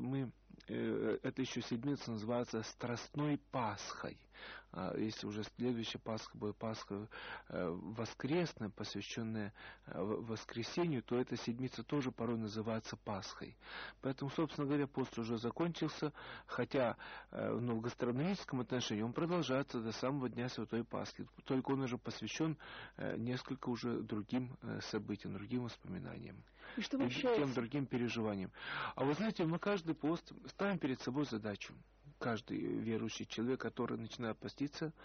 эта еще седмица называется Страстной Пасхой. Если уже следующая Пасха будет Пасха воскресная, посвященная воскресению, то эта седмица тоже порой называется Пасхой. Поэтому, собственно говоря, пост уже закончился, хотя в гастрономическом отношении он продолжается до самого дня Святой Пасхи. Только он уже посвящен несколько уже другим событиям, другим воспоминаниям. И что и тем другим переживаниям. А вы знаете, мы каждый пост ставим перед собой задачу. Каждый верующий человек, который начинает поститься,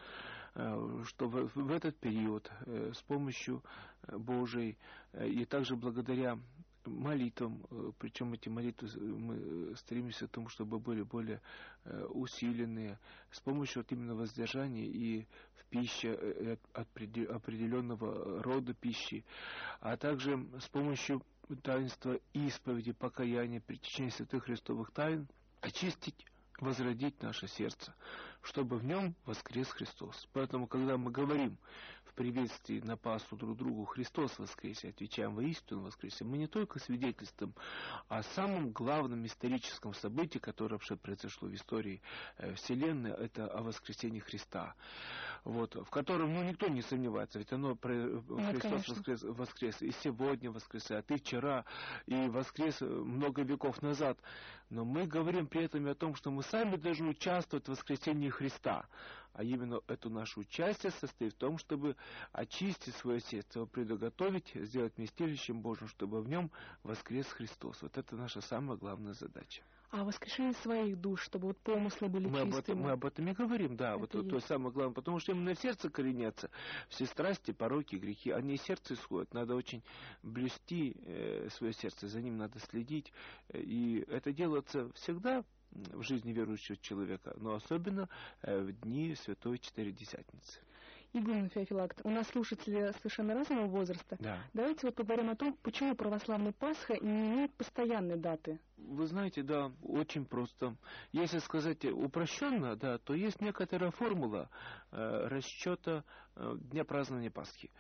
что в этот период с помощью Божией и также благодаря молитвам, причем эти молитвы мы стремимся к тому, чтобы были более усиленные, с помощью вот именно воздержания и в пище определенного рода пищи, а также с помощью таинства исповеди, покаяния, причащения святых христовых тайн, очистить, возродить наше сердце, чтобы в нем воскрес Христос. Поэтому, когда мы говорим в приветствии на Пасху друг другу «Христос воскресе», отвечаем «Воистину воскресе», мы не только свидетельствуем о самом главном историческом событии, которое вообще произошло в истории Вселенной, это о воскресении Христа, вот, в котором никто не сомневается, ведь Христос воскрес и сегодня воскресает, и вчера, и воскрес много веков назад. Но мы говорим при этом и о том, что мы сами должны участвовать в воскресении Христа. А именно это наше участие состоит в том, чтобы очистить свое сердце, его предуготовить, сделать вместилищем Божьим, чтобы в нем воскрес Христос. Вот это наша самая главная задача. А воскрешение своих душ, чтобы вот помыслы были чистыми. Мы об этом и говорим, да. Вот то самое главное, потому что именно в сердце коренятся все страсти, пороки, грехи. Они из сердца исходят. Надо очень блюсти свое сердце, за ним надо следить. И это делается всегда в жизни верующего человека, но особенно в дни Святой Четыредесятницы. Игумен Феофилакт, у нас слушатели совершенно разного возраста. Да. Давайте вот поговорим о том, почему православная Пасха не имеет постоянной даты. Вы знаете, да, очень просто. Если сказать упрощенно, да, то есть некоторая формула расчета дня празднования Пасхи.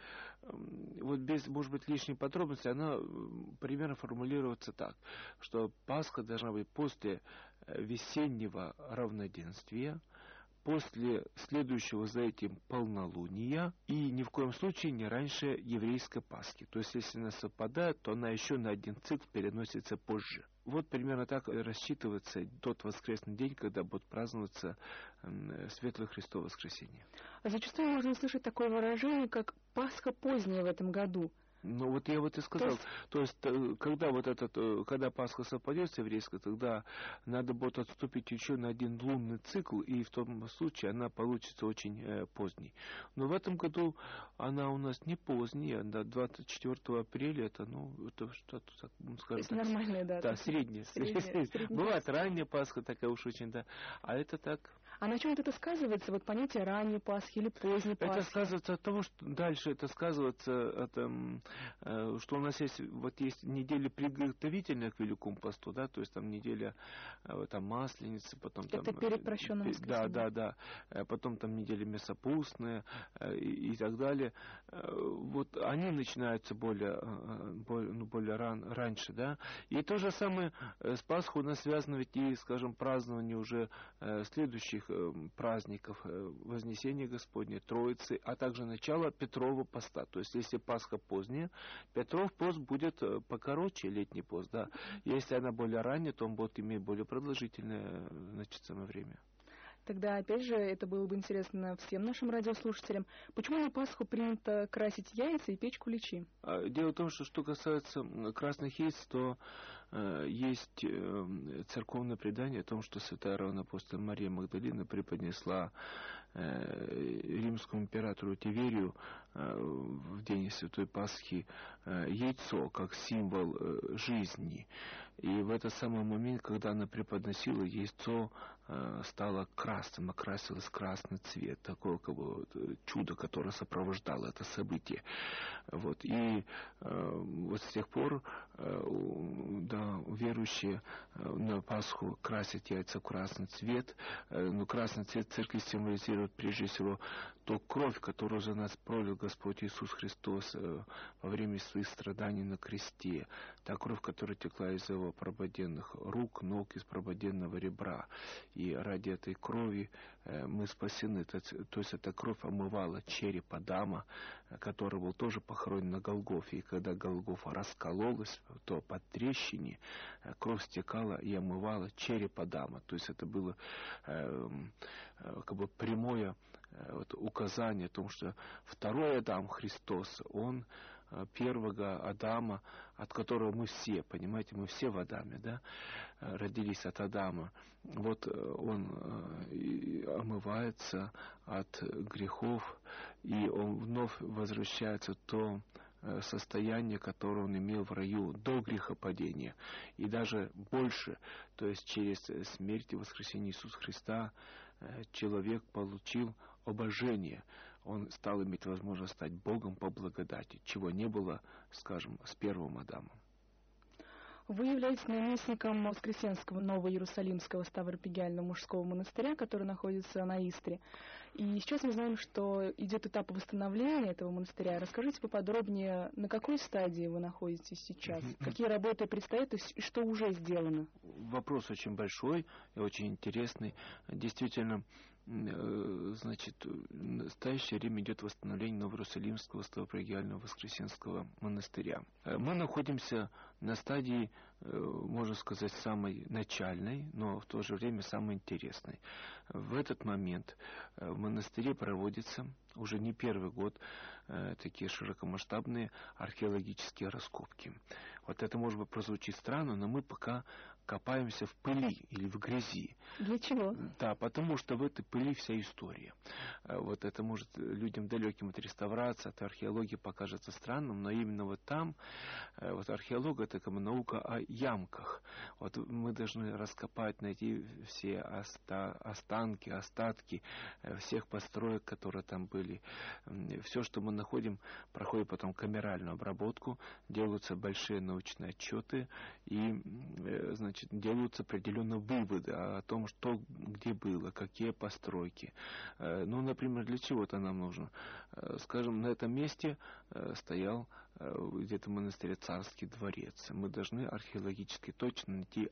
Вот без, может быть, лишней подробности, она примерно формулируется так, что Пасха должна быть после весеннего равноденствия, после следующего за этим полнолуния и ни в коем случае не раньше еврейской Пасхи. То есть, если она совпадает, то она еще на один цикл переносится позже. Вот примерно так рассчитывается тот воскресный день, когда будет праздноваться Светлое Христово воскресенье. А зачастую можно услышать такое выражение, как «Пасха поздняя в этом году». Ну вот я вот и сказал, то есть когда Пасха совпадет с еврейской, тогда надо будет отступить еще на один лунный цикл, и в том случае она получится очень поздней. Но в этом году она у нас не поздняя, 24 апреля, это что-то, скажем так, нормальная дата. Да, средняя. Бывает ранняя Пасха такая уж очень, да, а это так. А на чем это сказывается, вот понятие ранней Пасхи или поздней Пасхи? Это сказывается от того, что дальше это сказывается от, что у нас есть неделя приготовительная к Великому посту, да, то есть там неделя там Масленицы, потом это там... перед прощенным воскресеньем. Да. Потом там неделя мясопустная и так далее. Вот они начинаются более раньше, да. И то же самое с Пасхой у нас связано ведь и, скажем, празднование уже следующих праздников Вознесения Господня, Троицы, а также начало Петрова поста. То есть, если Пасха поздняя, Петров пост будет покороче, летний пост, да. Если она более ранняя, то он будет иметь более продолжительное, самое время. Тогда, опять же, это было бы интересно всем нашим радиослушателям. Почему на Пасху принято красить яйца и печь куличи? Дело в том, что касается красных яиц, то есть церковное предание о том, что святая равноапостольная Мария Магдалина преподнесла римскому императору Тиверию в день Святой Пасхи яйцо как символ жизни. И в этот самый момент, когда она преподносила, яйцо стало красным, окрасилось в красный цвет. Такое как бы чудо, которое сопровождало это событие. Вот. И вот с тех пор да, верующие на Пасху красят яйца в красный цвет. Но красный цвет церкви символизирует прежде всего ту кровь, которую за нас пролил Господь Иисус Христос во время своих страданий на кресте. Та кровь, которая текла из его прободенных рук, ног, из прободенного ребра. И ради этой крови мы спасены. То есть эта кровь омывала череп Адама, который был тоже похоронен на Голгофе. И когда Голгофа раскололась, то по трещине кровь стекала и омывала череп Адама. То есть это было как бы прямое вот указание о том, что второй Адам, Христос, он первого Адама, от которого мы все, понимаете, мы все в Адаме, да, родились от Адама. Вот он омывается от грехов, и он вновь возвращается в то состояние, которое он имел в раю до грехопадения. И даже больше, то есть через смерть и воскресение Иисуса Христа человек получил обожение. Он стал иметь возможность стать Богом по благодати, чего не было, скажем, с первым Адамом. Вы являетесь наместником Воскресенского Новоиерусалимского Ставропигиального мужского монастыря, который находится на Истре. И сейчас мы знаем, что идет этап восстановления этого монастыря. Расскажите поподробнее, на какой стадии вы находитесь сейчас? Какие работы предстоят и что уже сделано? Вопрос очень большой и очень интересный. Действительно, значит, в настоящее время идет восстановление Новоиерусалимского Ставропигиального Воскресенского монастыря. Мы находимся на стадии, можно сказать, самой начальной, но в то же время самой интересной. В этот момент в монастыре проводятся уже не первый год такие широкомасштабные археологические раскопки. Вот это, может быть, прозвучит странно, но мы пока копаемся в пыли или в грязи. Для чего? Да, потому что в этой пыли вся история. Вот это может людям далеким от реставрации, от археологии покажется странным, но именно вот там, вот археология — это как бы наука о ямках. Вот мы должны раскопать, найти все останки, остатки всех построек, которые там были. Все, что мы находим, проходит потом камеральную обработку, делаются большие научные отчеты и, значит, делаются определенные выводы о том, что где было, какие постройки. Ну, например, для чего это нам нужно? Скажем, на этом месте стоял где-то в монастыре Царский дворец. Мы должны археологически точно найти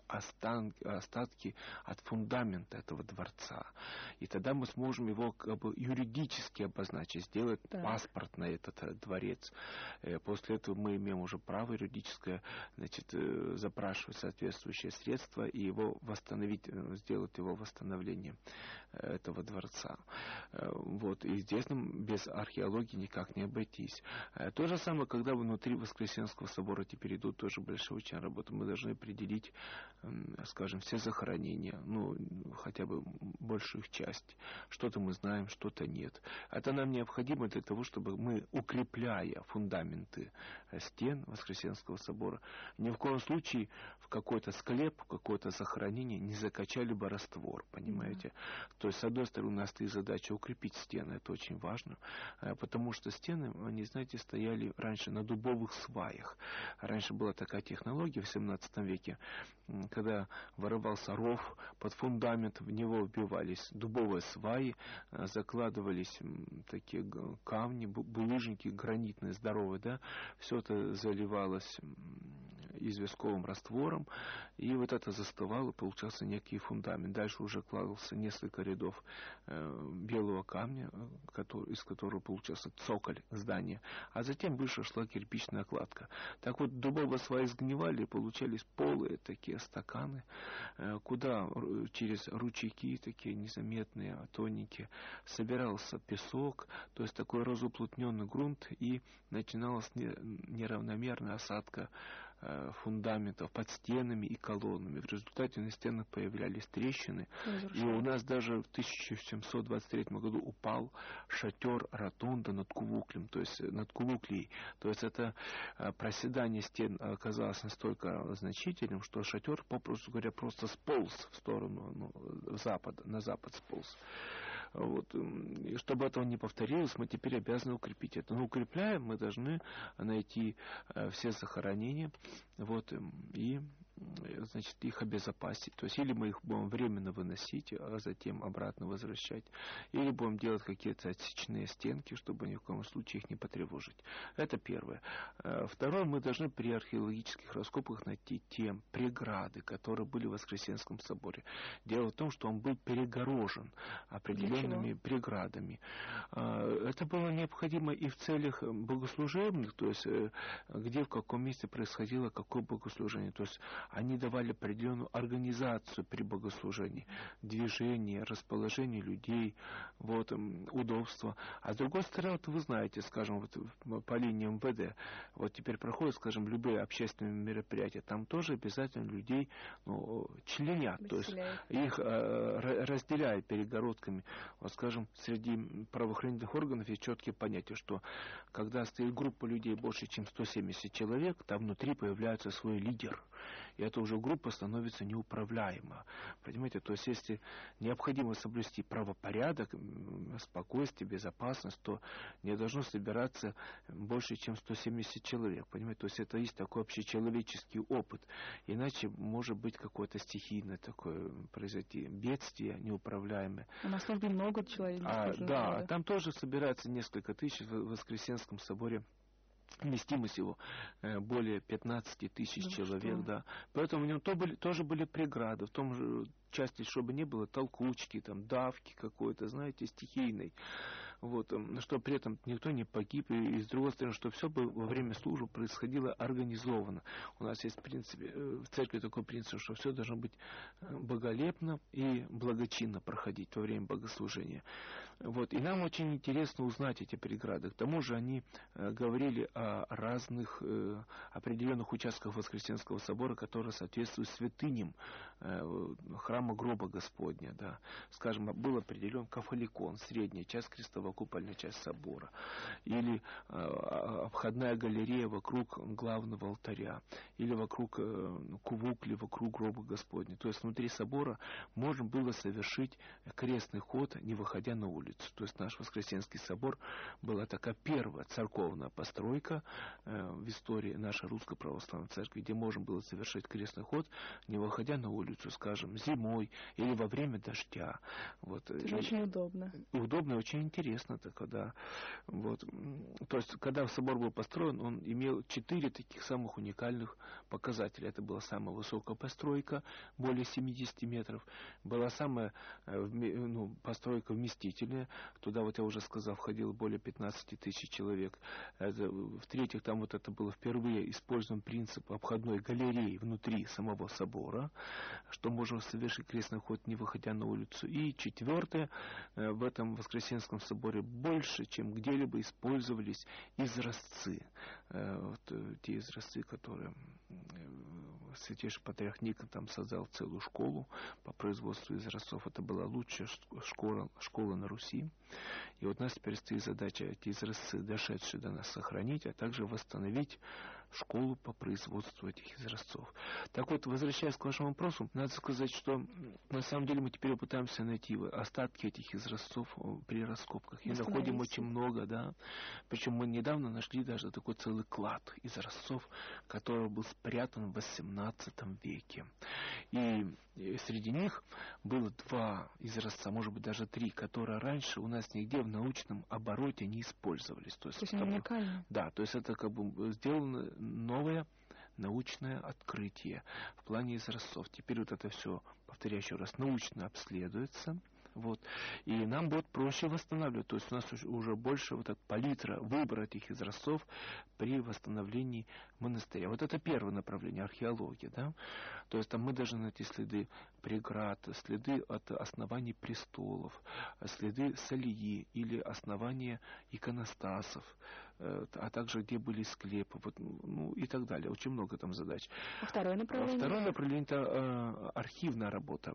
остатки от фундамента этого дворца. И тогда мы сможем его как бы юридически обозначить, сделать паспорт на этот дворец. После этого мы имеем уже право юридическое, значит, запрашивать соответствующие средства и его восстановить, сделать его восстановление этого дворца. Вот. И здесь нам без археологии никак не обойтись. То же самое, когда внутри Воскресенского собора теперь идут тоже большая очень работа. Мы должны определить, скажем, все захоронения, ну, хотя бы большую их часть. Что-то мы знаем, что-то нет. Это нам необходимо для того, чтобы мы, укрепляя фундаменты стен Воскресенского собора, ни в коем случае в какой-то склеп, в какое-то захоронение не закачали бы раствор, понимаете? То есть, с одной стороны, у нас стоит задача укрепить стены, это очень важно, потому что стены, они, знаете, стояли раньше на дубовых сваях. Раньше была такая технология в 17 веке, когда вырывался ров под фундамент, в него вбивались дубовые сваи, закладывались такие камни, булыжники гранитные, здоровые, да, все это заливалось известковым раствором, и вот это застывало, получался некий фундамент. Дальше уже кладывался несколько рядов белого камня, из которого получался цоколь здания, а затем выше шла кирпичная кладка. Так вот, дубовые сваи сгнивали, получались полые такие стаканы, куда через ручейки такие незаметные, тоненькие, собирался песок, то есть такой разуплотненный грунт, и начиналась неравномерная осадка фундаментов под стенами и колоннами. В результате на стенах появлялись трещины. И у нас даже в 1723 году упал шатер ротонда над Кувуклем, то есть над Кувуклей. То есть это проседание стен оказалось настолько значительным, что шатер, попросту говоря, просто сполз в сторону на запад сполз. Вот. И чтобы этого не повторилось, мы теперь обязаны укрепить это. Но укрепляем, мы должны найти все захоронения, вот, и, значит, их обезопасить. То есть или мы их будем временно выносить, а затем обратно возвращать, или будем делать какие-то отсечные стенки, чтобы ни в коем случае их не потревожить. Это первое. Второе, мы должны при археологических раскопках найти те преграды, которые были в Воскресенском соборе. Дело в том, что он был перегорожен определенными преградами. Это было необходимо и в целях богослужебных, то есть где, в каком месте происходило какое богослужение. То есть они давали определенную организацию при богослужении, движение, расположение людей, вот, удобство. А с другой стороны, вот вы знаете, скажем, вот по линии МВД, вот теперь проходят, скажем, любые общественные мероприятия, там тоже обязательно людей членят, то есть их разделяют перегородками. Вот, скажем, среди правоохранительных органов есть четкие понятия, что когда стоит группа людей больше, чем 170 человек, там внутри появляется свой лидер. И эта уже группа становится неуправляема. Понимаете, то есть если необходимо соблюсти правопорядок, спокойствие, безопасность, то не должно собираться больше, чем 170 человек. Понимаете, то есть это есть такой общечеловеческий опыт. Иначе может быть какое-то стихийное такое произойти бедствие неуправляемое. У нас службе много человек. Да, там тоже собирается несколько тысяч в Воскресенском соборе. Вместимость его более 15 тысяч человек, да. Поэтому в нем тоже были преграды, в том же части, чтобы не было толкучки, там, давки какой-то, знаете, стихийной. Вот, чтобы при этом никто не погиб, и с другой стороны, чтобы все во время службы происходило организованно. У нас есть в принципе в церкви такой принцип, что все должно быть боголепно и благочинно проходить во время богослужения. Вот, и нам очень интересно узнать эти преграды. К тому же они говорили о разных определенных участках Воскресенского собора, которые соответствуют святыням храма гроба Господня. Да. Скажем, был определен кафаликон, средняя часть крестовая купольная часть собора, или обходная галерея вокруг главного алтаря, или вокруг кувукли, вокруг гроба Господня. То есть внутри собора можно было совершить крестный ход, не выходя на улицу. То есть наш Воскресенский собор была такая первая церковная постройка в истории нашей Русской Православной Церкви, где можно было совершить крестный ход, не выходя на улицу, скажем, зимой или во время дождя. Вот. Это же очень удобно. Удобно и очень интересно. Когда, вот, то есть, когда собор был построен, он имел 4 таких самых уникальных показателя. Это была самая высокая постройка, более 70 метров. Была самая постройка вместительная. Туда, вот я уже сказал, входило более 15 тысяч человек. В-третьих, там вот это было впервые использован принцип обходной галереи внутри самого собора, что можно совершить крестный ход, не выходя на улицу. И четвертое, в этом Воскресенском соборе больше, чем где-либо использовались изразцы. Вот, те изразцы, которые святейший патриарх Никон там создал целую школу по производству изразцов. Это была лучшая школа на Руси. И вот у нас теперь стоит задача эти изразцы, дошедшие до нас, сохранить, а также восстановить школу по производству этих изразцов. Так вот, возвращаясь к вашему вопросу, надо сказать, что на самом деле мы теперь пытаемся найти остатки этих изразцов при раскопках. И находим очень много, да. Причем мы недавно нашли даже такой целый клад изразцов, который был спрятан в XVIII веке. И среди них было 2 изразца, может быть даже 3, которые раньше у нас нигде в научном обороте не использовались. То есть уникально. Да, то есть это как бы сделано новое научное открытие в плане изразцов. Теперь вот это все, повторяю еще раз, научно обследуется, Вот. И нам будет проще восстанавливать. То есть у нас уже больше вот эта палитра, выбор этих изразцов при восстановлении монастыря. Вот это первое направление, археология. Да? То есть там мы должны найти следы преград, следы от оснований престолов, следы солии или основания иконостасов, а также где были склепы, вот, ну и так далее. Очень много там задач. А второе направление? Второе направление – это архивная работа.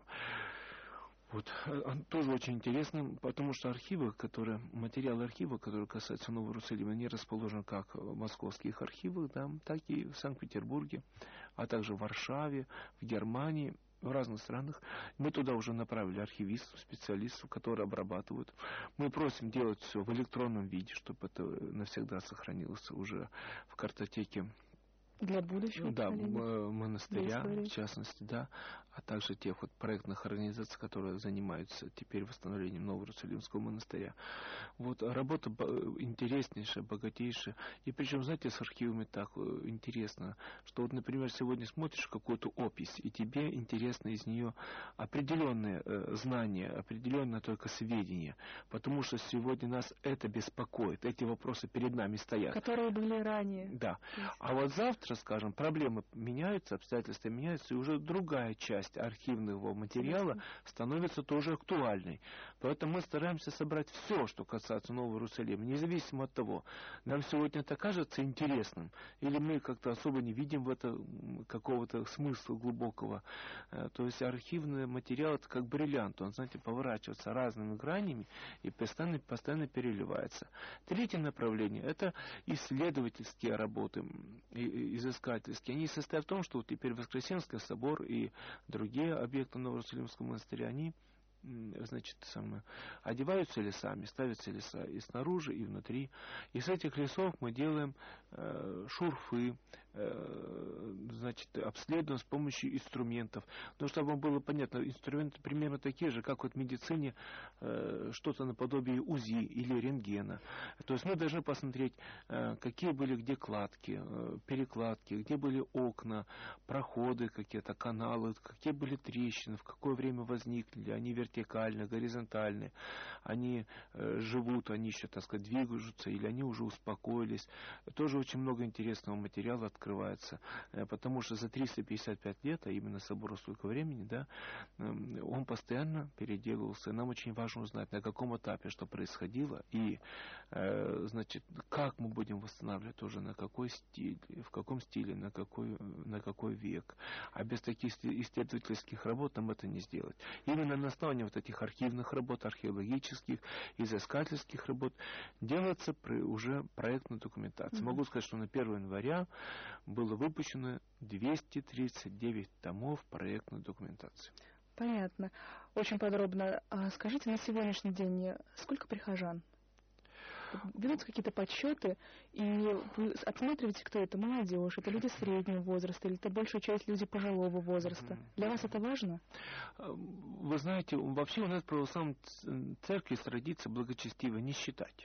Вот. Тоже очень интересно, потому что материалы архива, которые касаются Нового Иерусалима, они расположены как в московских архивах, да, так и в Санкт-Петербурге, а также в Варшаве, в Германии, в разных странах. Мы туда уже направили архивистов, специалистов, которые обрабатывают. Мы просим делать все в электронном виде, чтобы это навсегда сохранилось уже в картотеке. Для будущего? Да, монастыря, в частности, да, а также тех вот проектных организаций, которые занимаются теперь восстановлением Нового Иерусалимского монастыря. Вот работа интереснейшая, богатейшая. И причем, знаете, с архивами так интересно, что вот, например, сегодня смотришь какую-то опись, и тебе интересно из нее определенные знания, определенные только сведения, потому что сегодня нас это беспокоит, эти вопросы перед нами стоят. Которые были ранее. Да. А вот завтра, скажем, проблемы меняются, обстоятельства меняются, и уже другая часть архивного материала становится тоже актуальной. Поэтому мы стараемся собрать все, что касается Нового Иерусалима, независимо от того, нам сегодня это кажется интересным, или мы как-то особо не видим в этом какого-то смысла глубокого. То есть архивный материал — это как бриллиант, он, знаете, поворачивается разными гранями и постоянно переливается. Третье направление — это исследовательские работы, изыскательские. Они состоят в том, что вот теперь Воскресенский собор и другие объекты Нового Иерусалимского монастыря, они, значит, одеваются лесами, ставятся леса и снаружи, и внутри. Из этих лесов мы делаем шурфы, значит, обследуем с помощью инструментов. Но чтобы вам было понятно, инструменты примерно такие же, как вот в медицине, что-то наподобие УЗИ или рентгена. То есть мы должны посмотреть, какие были где кладки, перекладки, где были окна, проходы какие-то, каналы, какие были трещины, в какое время возникли, они вертикальные, горизонтальные, они живут, они еще, так сказать, двигаются, или они уже успокоились. Тоже очень много интересного материала открывается, потому что за 355 лет, а именно собору столько времени, да, он постоянно переделывался. И нам очень важно узнать, на каком этапе что происходило, и, значит, как мы будем восстанавливать тоже, на какой стиль, в каком стиле, на какой век. А без таких исследовательских работ нам это не сделать. Именно на основании вот этих архивных работ, археологических, изыскательских работ делается уже проектная документация. Могу сказать, что на 1 января было выпущено 239 томов проектной документации. Понятно. Очень подробно. Скажите, на сегодняшний день сколько прихожан? Ведутся какие-то подсчеты, и вы отсматриваете, кто это? Молодежь, это люди среднего возраста, или это большая часть люди пожилого возраста? Для вас это важно? Вы знаете, вообще у нас в православной церкви традиция благочестиво не считать.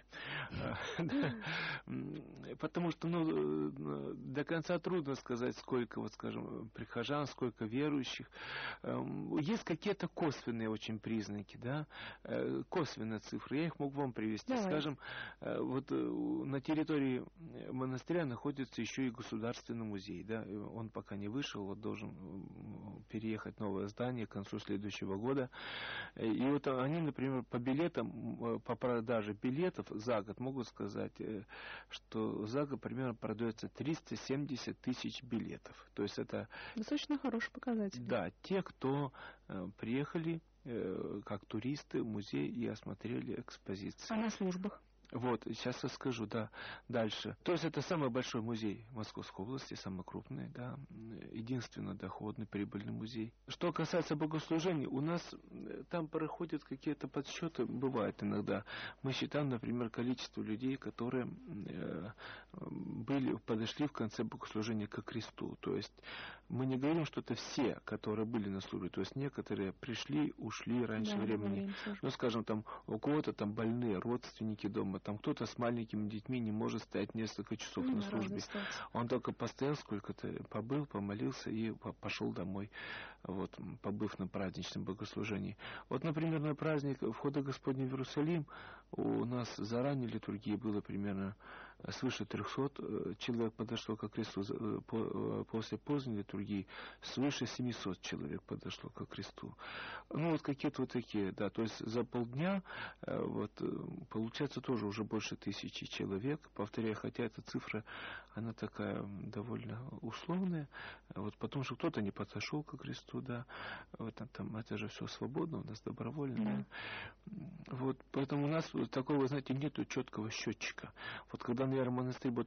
Потому что до конца трудно сказать, сколько, вот скажем, прихожан, сколько верующих. Есть какие-то косвенные очень признаки, да, косвенные цифры. Я их могу вам привести. Скажем, вот на территории монастыря находится еще и государственный музей, да, он пока не вышел, вот должен переехать в новое здание к концу следующего года. И вот они, например, по билетам, по продаже билетов за год могут сказать, что за год примерно продается 370 тысяч билетов. То есть это достаточно хороший показатель. Да, те, кто приехали как туристы в музей и осмотрели экспозиции. А на службах? Вот, сейчас расскажу, да, дальше. То есть это самый большой музей Московской области, самый крупный, да, единственно доходный, прибыльный музей. Что касается богослужений, у нас там проходят какие-то подсчеты, бывает иногда. Мы считаем, например, количество людей, которые подошли в конце богослужения ко кресту. То есть мы не говорим, что это все, которые были на службе. То есть некоторые пришли, ушли раньше времени. Ну, скажем, там у кого-то там больные родственники дома, там кто-то с маленькими детьми не может стоять несколько часов на службе. Он только постоял сколько-то, побыл, помолился и пошел домой, вот, побыв на праздничном богослужении. Вот, например, на праздник Входа Господня в Иерусалим у нас за ранней литургии было примерно свыше 300 человек подошло ко кресту, после поздней литургии свыше 700 человек подошло ко кресту. Ну, вот какие-то вот такие, да, то есть за полдня, вот, получается тоже уже больше 1000 человек, повторяю, хотя эта цифра, она такая довольно условная, вот, потому что кто-то не подошел ко кресту, да, вот, там, это же все свободно, у нас добровольно, вот, поэтому у нас такого, знаете, нету четкого счетчика. Вот когда, наверное, монастырь будет